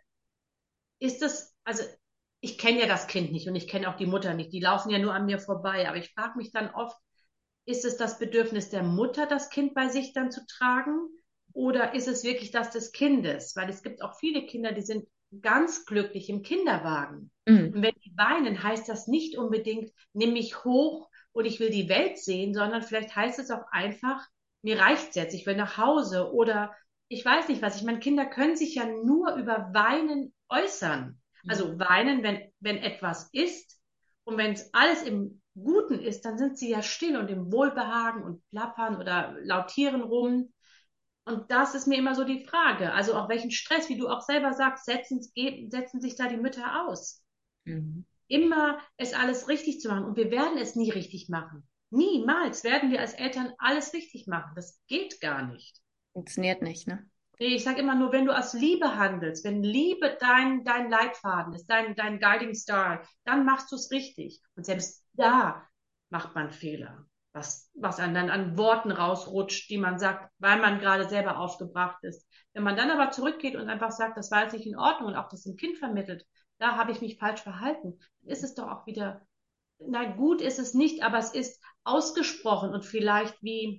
ist das, also ich kenne ja das Kind nicht und ich kenne auch die Mutter nicht, die laufen ja nur an mir vorbei, aber ich frage mich dann oft, ist es das Bedürfnis der Mutter, das Kind bei sich dann zu tragen? Oder ist es wirklich das des Kindes? Weil es gibt auch viele Kinder, die sind ganz glücklich im Kinderwagen. Und Hm. wenn die weinen, heißt das nicht unbedingt, nimm mich hoch und ich will die Welt sehen, sondern vielleicht heißt es auch einfach, mir reicht's jetzt, ich will nach Hause. Oder ich weiß nicht was. Ich meine, Kinder können sich ja nur über Weinen äußern. Also weinen, wenn etwas ist. Und wenn es alles im Guten ist, dann sind sie ja still und im Wohlbehagen und plappern oder lautieren rum. Und das ist mir immer so die Frage. Also auch welchen Stress, wie du auch selber sagst, setzen sich da die Mütter aus. Hm. Immer es alles richtig zu machen. Und wir werden es nie richtig machen. Niemals werden wir als Eltern alles richtig machen. Das geht gar nicht. Funktioniert nicht, ne? Nee, ich sage immer nur, wenn du aus Liebe handelst, wenn Liebe dein Leitfaden ist, dein Guiding Star, dann machst du es richtig. Und selbst da macht man Fehler, was einem dann an Worten rausrutscht, die man sagt, weil man gerade selber aufgebracht ist. Wenn man dann aber zurückgeht und einfach sagt, das war jetzt nicht in Ordnung und auch das dem Kind vermittelt, da habe ich mich falsch verhalten, dann ist es doch auch wieder, na gut ist es nicht, aber es ist ausgesprochen und vielleicht wie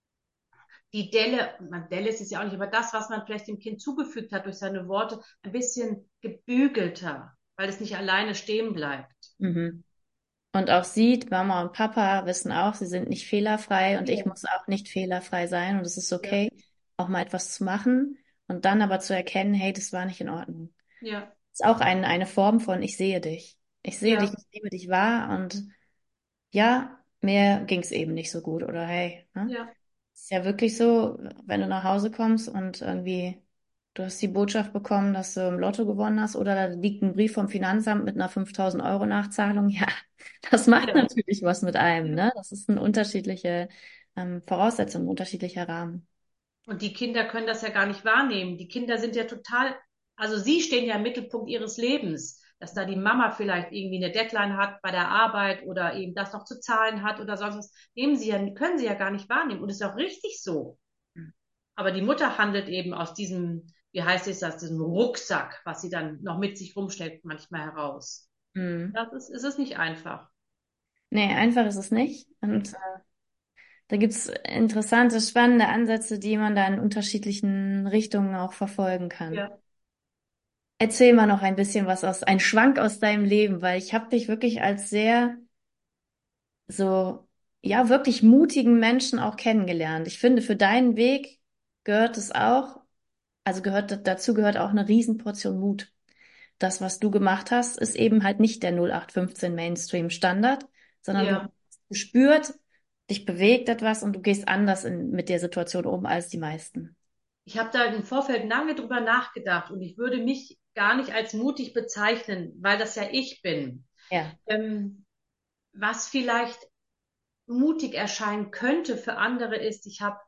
die Delle, man Delle ist es ja auch nicht, aber das, was man vielleicht dem Kind zugefügt hat durch seine Worte, ein bisschen gebügelter, weil es nicht alleine stehen bleibt. Mhm. Und auch sieht, Mama und Papa wissen auch, sie sind nicht fehlerfrei und ich Ja, muss auch nicht fehlerfrei sein und es ist ja, okay, auch mal etwas zu machen und dann aber zu erkennen, hey, das war nicht in Ordnung. ja, Ist auch eine Form von, ich sehe dich. Ich sehe dich, ja, ich nehme dich wahr und ja, mir ging es eben nicht so gut oder hey, ne? ja, Ist ja wirklich so, wenn du nach Hause kommst und irgendwie du hast die Botschaft bekommen, dass du im Lotto gewonnen hast oder da liegt ein Brief vom Finanzamt mit einer 5.000 € Nachzahlung. Ja, das macht ja. natürlich was mit einem, Ja. ne? Das ist eine unterschiedliche Voraussetzung, ein unterschiedlicher Rahmen. Und die Kinder können das ja gar nicht wahrnehmen. Die Kinder sind ja total, also sie stehen ja im Mittelpunkt ihres Lebens, dass da die Mama vielleicht irgendwie eine Deadline hat bei der Arbeit oder eben das noch zu zahlen hat oder sonst was, können sie ja gar nicht wahrnehmen. Und ist auch richtig so. Aber die Mutter handelt eben aus diesem, wie heißt es das, diesem Rucksack, was sie dann noch mit sich rumstellt, manchmal heraus. Hm. Ist es nicht einfach. Nee, einfach ist es nicht. Und da gibt's interessante, spannende Ansätze, die man da in unterschiedlichen Richtungen auch verfolgen kann. Ja, Erzähl mal noch ein bisschen ein Schwank aus deinem Leben, weil ich habe dich wirklich als sehr so, ja, wirklich mutigen Menschen auch kennengelernt. Ich finde, für deinen Weg gehört es auch, also dazu gehört auch eine Riesenportion Mut. Das, was du gemacht hast, ist eben halt nicht der 0815 Mainstream Standard, sondern du hast ja. gespürt, dich bewegt etwas und du gehst anders mit der Situation um als die meisten. Ich habe da im Vorfeld lange drüber nachgedacht und ich würde mich gar nicht als mutig bezeichnen, weil das ja ich bin. Ja. Ähm, was vielleicht mutig erscheinen könnte für andere ist, ich habe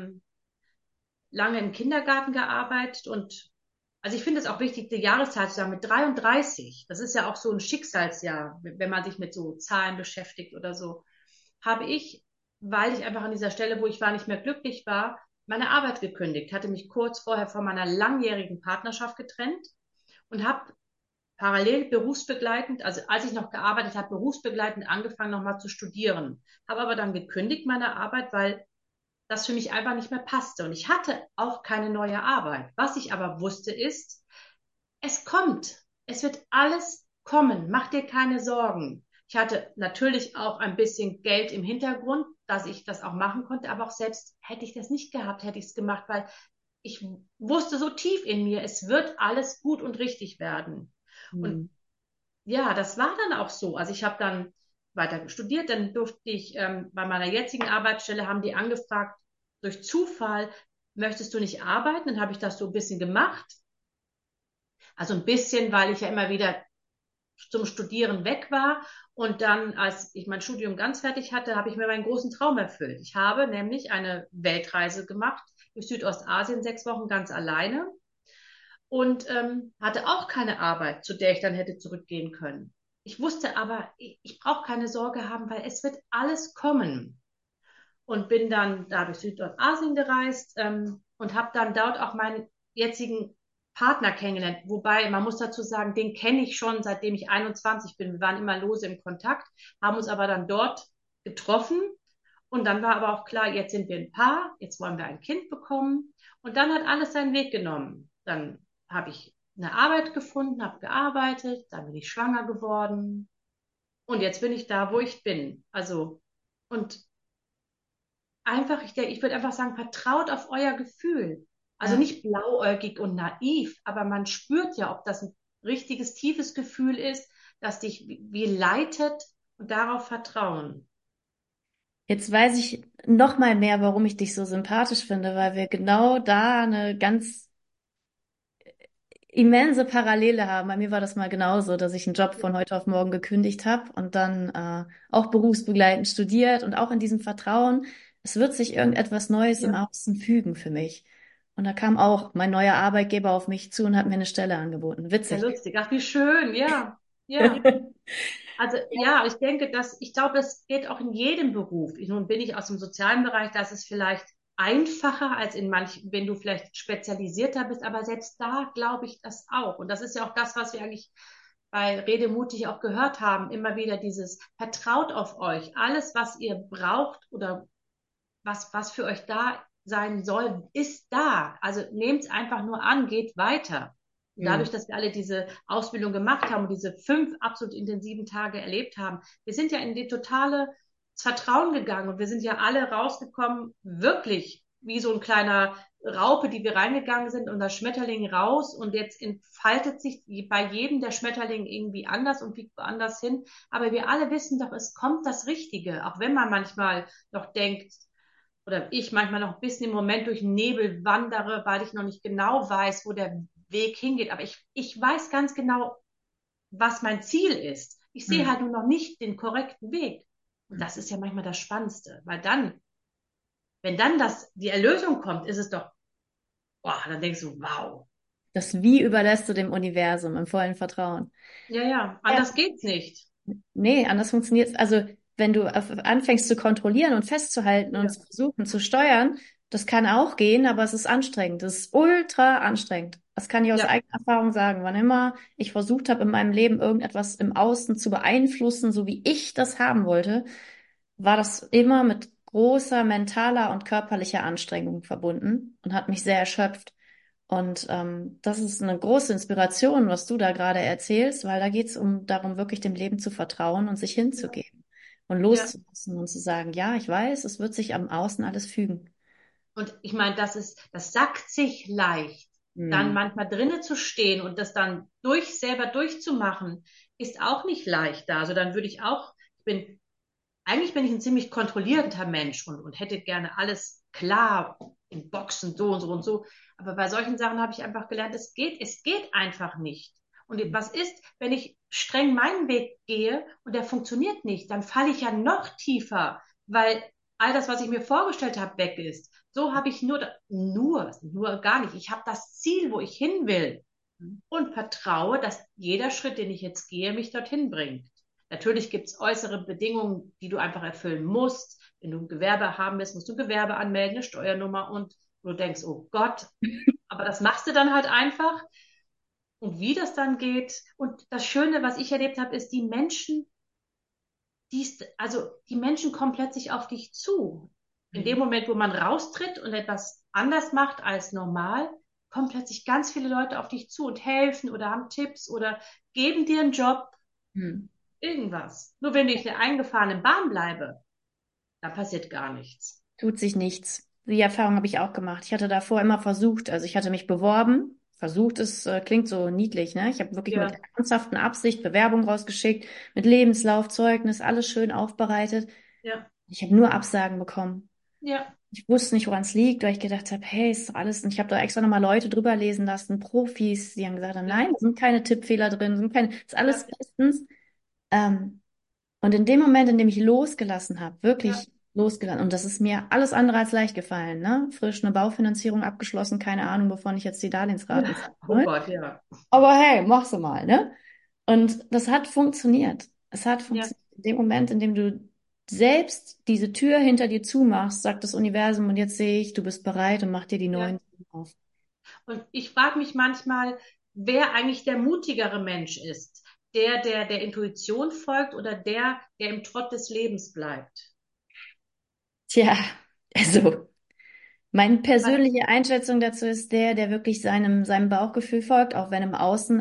lange im Kindergarten gearbeitet und also ich finde es auch wichtig, die Jahreszahl zu sagen, mit 33, das ist ja auch so ein Schicksalsjahr, wenn man sich mit so Zahlen beschäftigt oder so, habe ich, weil ich einfach an dieser Stelle, wo ich war, nicht mehr glücklich war, meine Arbeit gekündigt, hatte mich kurz vorher von meiner langjährigen Partnerschaft getrennt und habe parallel berufsbegleitend, also als ich noch gearbeitet habe, berufsbegleitend angefangen nochmal zu studieren, habe aber dann gekündigt meine Arbeit, weil das für mich einfach nicht mehr passte. Und ich hatte auch keine neue Arbeit. Was ich aber wusste ist, es kommt. Es wird alles kommen. Mach dir keine Sorgen. Ich hatte natürlich auch ein bisschen Geld im Hintergrund, dass ich das auch machen konnte, aber auch selbst hätte ich das nicht gehabt, hätte ich es gemacht, weil ich wusste so tief in mir, es wird alles gut und richtig werden. Und Hm. ja, das war dann auch so. Also ich habe dann weiter studiert, dann durfte ich bei meiner jetzigen Arbeitsstelle, haben die angefragt, durch Zufall, möchtest du nicht arbeiten? Dann habe ich das so ein bisschen gemacht. Also ein bisschen, weil ich ja immer wieder zum Studieren weg war. Und dann, als ich mein Studium ganz fertig hatte, habe ich mir meinen großen Traum erfüllt. Ich habe nämlich eine Weltreise gemacht durch Südostasien, 6 Wochen ganz alleine und hatte auch keine Arbeit, zu der ich dann hätte zurückgehen können. Ich wusste aber, ich brauche keine Sorge haben, weil es wird alles kommen. Und bin dann da durch Südostasien gereist und habe dann dort auch meinen jetzigen Partner kennengelernt. Wobei, man muss dazu sagen, den kenne ich schon, seitdem ich 21 bin. Wir waren immer lose im Kontakt, haben uns aber dann dort getroffen. Und dann war aber auch klar, jetzt sind wir ein Paar, jetzt wollen wir ein Kind bekommen. Und dann hat alles seinen Weg genommen. Dann habe ich eine Arbeit gefunden, habe gearbeitet, dann bin ich schwanger geworden. Und jetzt bin ich da, wo ich bin. Also, und einfach, ich würde einfach sagen, vertraut auf euer Gefühl. Also Ja. nicht blauäugig und naiv, aber man spürt ja, ob das ein richtiges, tiefes Gefühl ist, das dich wie leitet und darauf vertrauen. Jetzt weiß ich noch mal mehr, warum ich dich so sympathisch finde, weil wir genau da eine ganz immense Parallele haben. Bei mir war das mal genauso, dass ich einen Job von heute auf morgen gekündigt habe und dann auch berufsbegleitend studiert und auch in diesem Vertrauen, es wird sich irgendetwas Neues im Ja, Außen fügen für mich. Und da kam auch mein neuer Arbeitgeber auf mich zu und hat mir eine Stelle angeboten. ja, Witzig. lustig. Ach, wie schön. Ja, ja. Also ja, ich glaube, das geht auch in jedem Beruf. Nun bin ich aus dem sozialen Bereich, das ist vielleicht einfacher als in manchen, wenn du vielleicht spezialisierter bist, aber selbst da glaube ich das auch. Und das ist ja auch das, was wir eigentlich bei Rede mutig auch gehört haben, immer wieder dieses Vertraut auf euch. Alles, was ihr braucht oder was für euch da sein soll, ist da. Also nehmt es einfach nur an, geht weiter. Und Hm. dadurch, dass wir alle diese Ausbildung gemacht haben und diese 5 absolut intensiven Tage erlebt haben, wir sind ja in die totale Vertrauen gegangen und wir sind ja alle rausgekommen, wirklich wie so ein kleiner Raupe, die wir reingegangen sind und das Schmetterling raus und jetzt entfaltet sich bei jedem der Schmetterling irgendwie anders und fliegt woanders hin. Aber wir alle wissen doch, es kommt das Richtige, auch wenn man manchmal noch denkt, oder ich manchmal noch ein bisschen im Moment durch den Nebel wandere, weil ich noch nicht genau weiß, wo der Weg hingeht. Aber ich weiß ganz genau, was mein Ziel ist. Ich sehe Hm. halt nur noch nicht den korrekten Weg. Und das ist ja manchmal das Spannendste, weil dann, wenn dann die Erlösung kommt, ist es doch, boah, dann denkst du, wow. Das Wie überlässt du dem Universum im vollen Vertrauen. Ja, ja, Ja. anders geht's nicht. Nee, anders funktioniert es. Also, wenn du anfängst zu kontrollieren und festzuhalten und Ja, zu versuchen zu steuern, das kann auch gehen, aber es ist anstrengend. Das ist ultra anstrengend. Das kann ich aus ja, eigener Erfahrung sagen. Wann immer ich versucht habe, in meinem Leben irgendetwas im Außen zu beeinflussen, so wie ich das haben wollte, war das immer mit großer mentaler und körperlicher Anstrengung verbunden und hat mich sehr erschöpft. Und das ist eine große Inspiration, was du da gerade erzählst, weil da geht es darum, wirklich dem Leben zu vertrauen und sich ja, hinzugeben und ja. loszulassen und zu sagen, ja, ich weiß, es wird sich am Außen alles fügen. Und ich meine, das sagt sich leicht. Dann Hm. manchmal drinnen zu stehen und das dann selber durchzumachen, ist auch nicht leicht da. Also dann würde ich auch, eigentlich bin ich ein ziemlich kontrollierender Mensch und hätte gerne alles klar in Boxen, so und so und so. Aber bei solchen Sachen habe ich einfach gelernt, es geht einfach nicht. Und was ist, wenn ich streng meinen Weg gehe und der funktioniert nicht, dann falle ich ja noch tiefer, weil all das, was ich mir vorgestellt habe, weg ist. So habe ich nur gar nicht. Ich habe das Ziel, wo ich hin will und vertraue, dass jeder Schritt, den ich jetzt gehe, mich dorthin bringt. Natürlich gibt es äußere Bedingungen, die du einfach erfüllen musst. Wenn du ein Gewerbe haben willst, musst du Gewerbe anmelden, eine Steuernummer und du denkst, oh Gott, aber das machst du dann halt einfach. Und wie das dann geht. Und das Schöne, was ich erlebt habe, ist, die Menschen kommen plötzlich auf dich zu. In dem Hm. Moment, wo man raustritt und etwas anders macht als normal, kommen plötzlich ganz viele Leute auf dich zu und helfen oder haben Tipps oder geben dir einen Job, Hm. irgendwas. Nur wenn ich in der eingefahrenen Bahn bleibe, da passiert gar nichts. Tut sich nichts. Die Erfahrung habe ich auch gemacht. Ich hatte davor immer versucht, also ich hatte mich beworben. Versucht, es klingt so niedlich, ne? Ich habe wirklich mit Ja, ernsthafter Absicht Bewerbung rausgeschickt, mit Lebenslauf, Zeugnis, alles schön aufbereitet. ja, Ich habe nur Absagen bekommen. ja, Ich wusste nicht, woran es liegt, weil ich gedacht habe, hey, ist doch alles. Und ich habe da extra nochmal Leute drüber lesen lassen, Profis, die haben gesagt, ja, nein, da sind keine Tippfehler drin, sind keine, ist alles ja, bestens. Ähm, und in dem Moment, in dem ich losgelassen habe, ja. wirklich losgelassen, und das ist mir alles andere als leicht gefallen, ne? Frisch eine Baufinanzierung abgeschlossen, keine Ahnung, wovon ich jetzt die Darlehensraten zahlen Oh soll. Gott, ja. Aber hey, mach's mal, ne? Und das hat funktioniert. Es hat Ja, funktioniert. In dem Moment, in dem du selbst diese Tür hinter dir zumachst, sagt das Universum, und jetzt sehe ich, du bist bereit und mach dir die ja. neuen Türen auf. Und ich frage mich manchmal, wer eigentlich der mutigere Mensch ist. Der Intuition folgt oder der im Trott des Lebens bleibt. Tja, also. Meine Weil, persönliche Einschätzung dazu ist der wirklich seinem Bauchgefühl folgt, auch wenn im Außen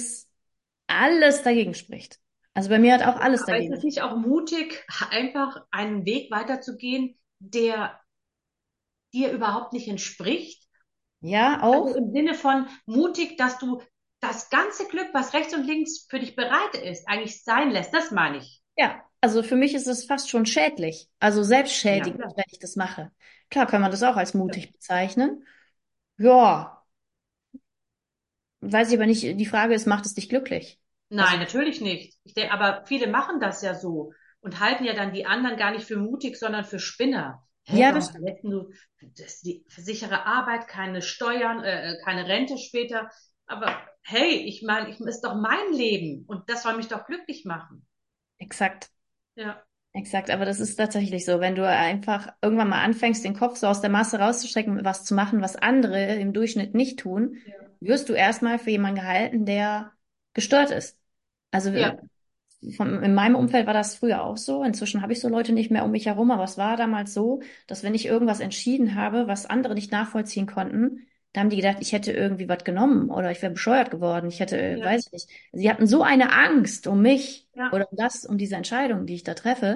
alles dagegen spricht. Also bei mir hat auch alles aber ist dagegen es gesprochen. nicht auch mutig, einfach einen Weg weiterzugehen, der dir überhaupt nicht entspricht? Ja, Also auch. im Sinne von mutig, dass du das ganze Glück, was rechts und links für dich bereit ist, eigentlich sein lässt. Das meine ich. Ja, also für mich ist es fast schon schädlich, also Ja, selbstschädigend, klar. wenn ich das mache. Klar kann man das auch als Ja. mutig bezeichnen. Ja, weiß ich aber nicht, die Frage ist, macht es dich glücklich? Also, Nein, natürlich nicht. Ich denke, aber viele machen das ja so und halten ja dann die anderen gar nicht für mutig, sondern für Spinner. Hä, ja, das warum stimmt. verlässt du die sichere Arbeit, keine Steuern, keine Rente später? Aber hey, ich meine, ist doch mein Leben und das soll mich doch glücklich machen. Exakt. Ja, Exakt, aber das ist tatsächlich so. Wenn du einfach irgendwann mal anfängst, den Kopf so aus der Masse rauszustrecken, was zu machen, was andere im Durchschnitt nicht tun, ja, wirst du erstmal für jemanden gehalten, der gestört ist. Also ja, in meinem Umfeld war das früher auch so. Inzwischen habe ich so Leute nicht mehr um mich herum, aber es war damals so, dass wenn ich irgendwas entschieden habe, was andere nicht nachvollziehen konnten, da haben die gedacht, ich hätte irgendwie was genommen oder ich wäre bescheuert geworden. Ich hätte, ja, weiß ich nicht. Sie hatten so eine Angst um mich ja, oder um diese Entscheidung, die ich da treffe.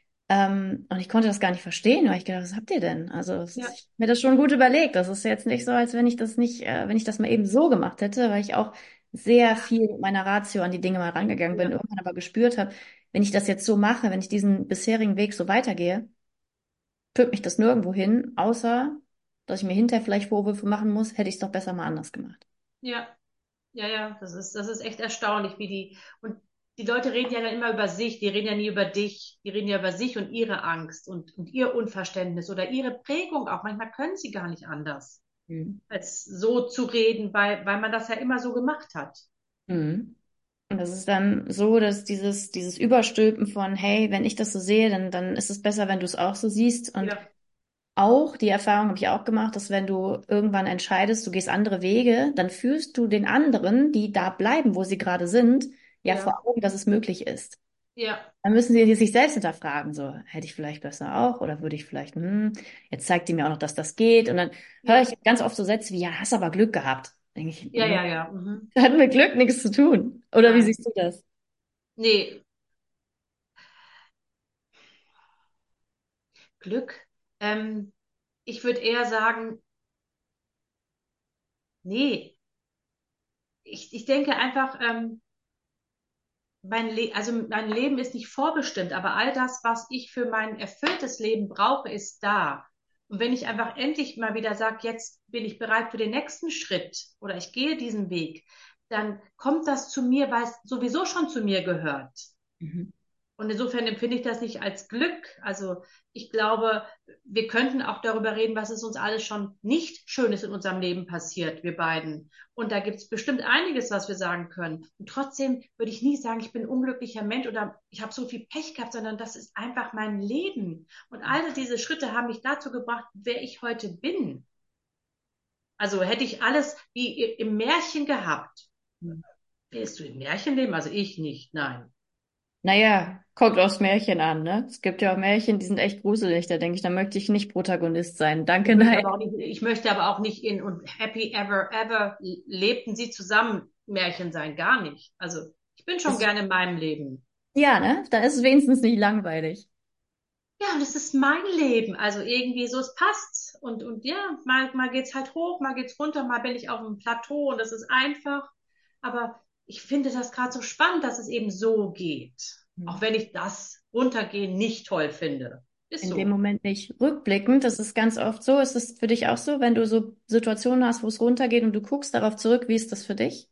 Und ich konnte das gar nicht verstehen, weil ich gedacht, was habt ihr denn? Also ja, ich hab mir das schon gut überlegt. Das ist jetzt nicht so, als wenn ich das nicht, wenn ich das mal eben so gemacht hätte, weil ich auch sehr viel mit meiner Ratio an die Dinge mal rangegangen bin, ja, irgendwann aber gespürt habe, wenn ich das jetzt so mache, wenn ich diesen bisherigen Weg so weitergehe, führt mich das nirgendwo hin, außer dass ich mir hinterher vielleicht Vorwürfe machen muss, hätte ich es doch besser mal anders gemacht. ja. Ja, ja, das ist echt erstaunlich, und die Leute reden ja dann immer über sich, die reden ja nie über dich, die reden ja über sich und ihre Angst und ihr Unverständnis oder ihre Prägung auch. Manchmal können sie gar nicht anders, Mhm. als so zu reden, weil man das ja immer so gemacht hat. Mhm. Und das ist dann so, dass dieses Überstülpen von, hey, wenn ich das so sehe, dann ist es besser, wenn du es auch so siehst. Und Ja, auch, die Erfahrung habe ich auch gemacht, dass wenn du irgendwann entscheidest, du gehst andere Wege, dann führst du den anderen, die da bleiben, wo sie gerade sind, ja vor ja, Augen, dass es möglich ist. ja, Dann müssen sie sich selbst hinterfragen, so, hätte ich vielleicht besser auch oder würde ich vielleicht, jetzt zeigt die mir auch noch, dass das geht. Und dann höre ja, ich ganz oft so Sätze wie, ja, hast aber Glück gehabt. Denke ich, ja, ja, ja. Mhm. hat mit Glück nichts zu tun. Oder wie Nein. siehst du das? Nee, Glück. Ähm, Ich würde eher sagen, nee, ich denke einfach, mein Leben ist nicht vorbestimmt, aber all das, was ich für mein erfülltes Leben brauche, ist da. Und wenn ich einfach endlich mal wieder sage, jetzt bin ich bereit für den nächsten Schritt oder ich gehe diesen Weg, dann kommt das zu mir, weil es sowieso schon zu mir gehört. Mhm. Und insofern empfinde ich das nicht als Glück. Also ich glaube, wir könnten auch darüber reden, was ist uns alles schon nicht Schönes in unserem Leben passiert, wir beiden. Und da gibt es bestimmt einiges, was wir sagen können. Und trotzdem würde ich nie sagen, ich bin ein unglücklicher Mensch oder ich habe so viel Pech gehabt, sondern das ist einfach mein Leben. Und all diese Schritte haben mich dazu gebracht, wer ich heute bin. Also hätte ich alles wie im Märchen gehabt. Willst du im Märchen leben? Also ich nicht, nein. Naja, kommt aufs Märchen an, ne? Es gibt ja auch Märchen, die sind echt gruselig. Da denke ich, da möchte ich nicht Protagonist sein. Danke, nein. Ich möchte aber auch nicht in und Happy Ever Ever lebten sie zusammen Märchen sein, gar nicht. Also ich bin schon Es, gerne in meinem Leben. ja, ne? Da ist es wenigstens nicht langweilig. ja, und es ist mein Leben. Also irgendwie so, es passt. Und ja, mal geht's halt hoch, mal geht's runter, mal bin ich auf einem Plateau und das ist einfach. Aber ich finde das gerade so spannend, dass es eben so geht. Auch Hm. wenn ich das Runtergehen nicht toll finde. Ist In dem so. Moment nicht. Rückblickend, das ist ganz oft so. Ist es für dich auch so, wenn du so Situationen hast, wo es runtergeht und du guckst darauf zurück, wie ist das für dich?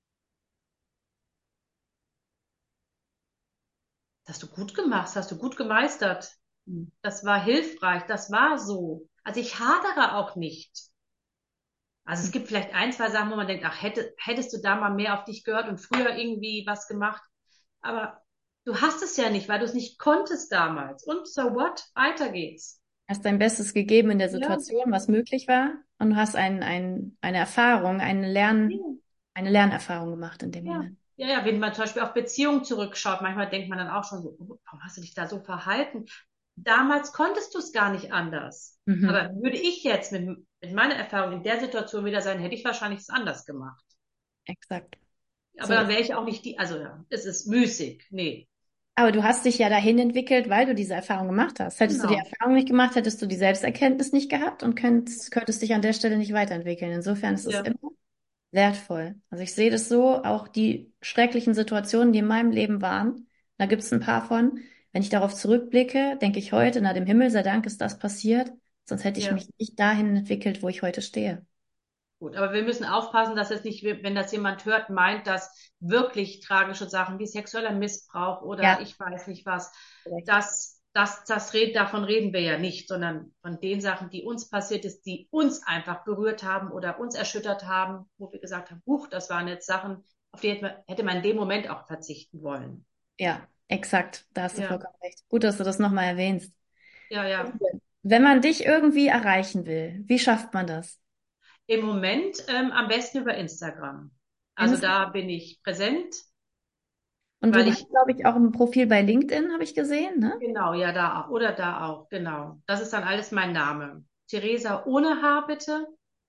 Das hast du gut gemacht, das hast du gut gemeistert. Hm. Das war hilfreich, das war so. Also ich hadere auch nicht. Also es gibt vielleicht ein, zwei Sachen, wo man denkt, ach, hättest du da mal mehr auf dich gehört und früher irgendwie was gemacht. Aber du hast es ja nicht, weil du es nicht konntest damals. Und so what? Weiter geht's. Hast dein Bestes gegeben in der Ja, Situation, was möglich war, und du hast eine Erfahrung, ja, eine Lernerfahrung gemacht in dem ja. Moment. Ja, ja, wenn man zum Beispiel auf Beziehungen zurückschaut, manchmal denkt man dann auch schon so, oh, warum hast du dich da so verhalten? Damals konntest du es gar nicht anders. Mhm. Aber würde ich jetzt mit meiner Erfahrung in der Situation wieder sein, hätte ich wahrscheinlich es anders gemacht. Exakt. Aber So dann ist wäre es. ich auch nicht die, also ja, es ist müßig. Nee, Aber du hast dich ja dahin entwickelt, weil du diese Erfahrung gemacht hast. Hättest du die genau. Erfahrung nicht gemacht, hättest du die Selbsterkenntnis nicht gehabt und könntest dich an der Stelle nicht weiterentwickeln. Insofern ist es Ja, immer wertvoll. Also ich sehe das so, auch die schrecklichen Situationen, die in meinem Leben waren, da gibt es ein paar von. Wenn ich darauf zurückblicke, denke ich heute, na dem Himmel sei Dank ist das passiert, sonst hätte ich ja. mich nicht dahin entwickelt, wo ich heute stehe. Gut, aber wir müssen aufpassen, dass es nicht, wenn das jemand hört, meint, dass wirklich tragische Sachen wie sexueller Missbrauch oder Ja, ich weiß nicht was, recht. davon reden wir ja nicht, sondern von den Sachen, die uns passiert ist, die uns einfach berührt haben oder uns erschüttert haben, wo wir gesagt haben, huch, das waren jetzt Sachen, auf die hätte man in dem Moment auch verzichten wollen. Ja, exakt. Da hast du Ja, vollkommen recht. Gut, dass du das nochmal erwähnst. ja, ja. Wenn man dich irgendwie erreichen will, wie schafft man das? Im Moment am besten über Instagram. Also da bin ich präsent, Und du weil hast, ich glaube ich, auch ein Profil bei LinkedIn, habe ich gesehen, ne? genau, ja, da auch. Oder da auch, genau. Das ist dann alles mein Name. Theresa ohne H, bitte.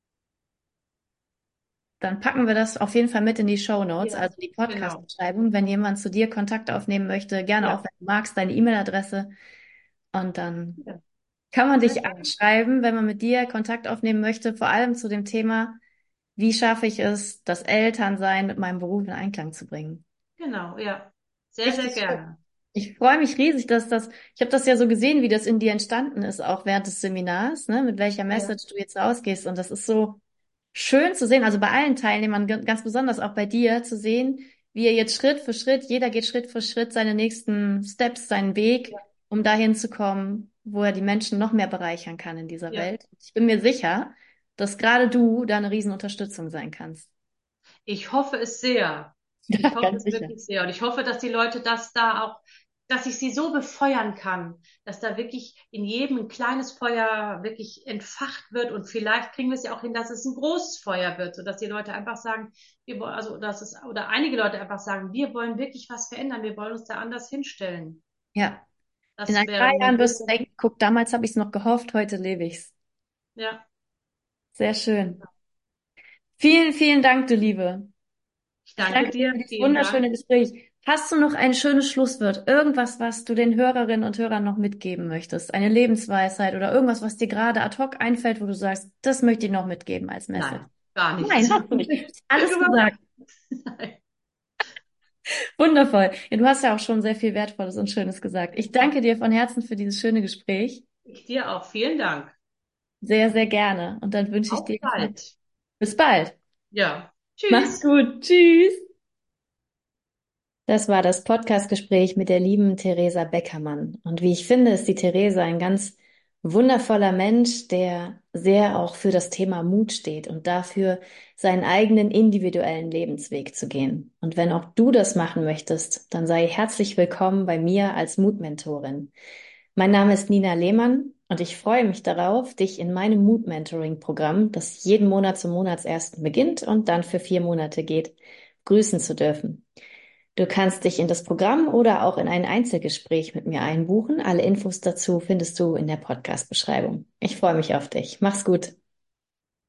Dann packen wir das auf jeden Fall mit in die Show Notes, Ja, also die genau. Podcast-Beschreibung. Wenn jemand zu dir Kontakt aufnehmen möchte, gerne auch, Ja, wenn du magst, deine E-Mail-Adresse. Und dann ja, kann man sehr dich gerne. anschreiben, wenn man mit dir Kontakt aufnehmen möchte, vor allem zu dem Thema, wie schaffe ich es, das Elternsein mit meinem Beruf in Einklang zu bringen. Genau, ja. Sehr, sehr Richtig schön. gerne. Ich freue mich riesig, ich habe das ja so gesehen, wie das in dir entstanden ist, auch während des Seminars, ne, mit welcher Ja, Message du jetzt rausgehst. Und das ist so schön zu sehen, also bei allen Teilnehmern, ganz besonders auch bei dir, zu sehen, wie ihr jetzt Schritt für Schritt, jeder geht Schritt für Schritt seine nächsten Steps, seinen Weg, ja, um dahin zu kommen, wo er die Menschen noch mehr bereichern kann in dieser ja. Welt. Ich bin mir sicher, dass gerade du da eine Riesenunterstützung sein kannst. Ich hoffe es sehr. Ich Ja, hoffe ganz es sicher. wirklich sehr. Und ich hoffe, dass die Leute das da auch, dass ich sie so befeuern kann, dass da wirklich in jedem ein kleines Feuer wirklich entfacht wird. Und vielleicht kriegen wir es ja auch hin, dass es ein großes Feuer wird, sodass die Leute einfach sagen, wir wollen, also, oder einige Leute einfach sagen, wir wollen wirklich was verändern, wir wollen uns da anders hinstellen. Ja. In Das ein wäre paar eine Jahren wirst du große, denken, guck, damals habe ich es noch gehofft, heute lebe ich's. ja. Sehr schön. Vielen, vielen Dank, du Liebe. Ich Ich danke danke dir dir, für dieses vielen Dank. wunderschöne Gespräch. Hast du noch ein schönes Schlusswort? Irgendwas, was du den Hörerinnen und Hörern noch mitgeben möchtest? Eine Lebensweisheit oder irgendwas, was dir gerade ad hoc einfällt, wo du sagst, das möchte ich noch mitgeben als Message? Nein, gar Nein, nichts. hast du nicht. Alles Überhaupt gesagt. nein. Wundervoll. Ja, du hast ja auch schon sehr viel Wertvolles und Schönes gesagt. Ich danke dir von Herzen für dieses schöne Gespräch. Ich dir auch, vielen Dank. Sehr, sehr gerne. Und dann wünsche ich Auf dir jetzt noch bald. bis bald. Ja. Mach's Tschüss. gut. Tschüss. Das war das Podcastgespräch mit der lieben Theresa Beckermann. Und wie ich finde, ist die Theresa ein ganz wundervoller Mensch, der sehr auch für das Thema Mut steht und dafür, seinen eigenen individuellen Lebensweg zu gehen. Und wenn auch du das machen möchtest, dann sei herzlich willkommen bei mir als Mutmentorin. Mein Name ist Nina Lehmann und ich freue mich darauf, dich in meinem Mut-Mentoring-Programm, das jeden Monat zum Monatsersten beginnt und dann für 4 Monate geht, grüßen zu dürfen. Du kannst dich in das Programm oder auch in ein Einzelgespräch mit mir einbuchen. Alle Infos dazu findest du in der Podcast-Beschreibung. Ich freue mich auf dich. Mach's gut.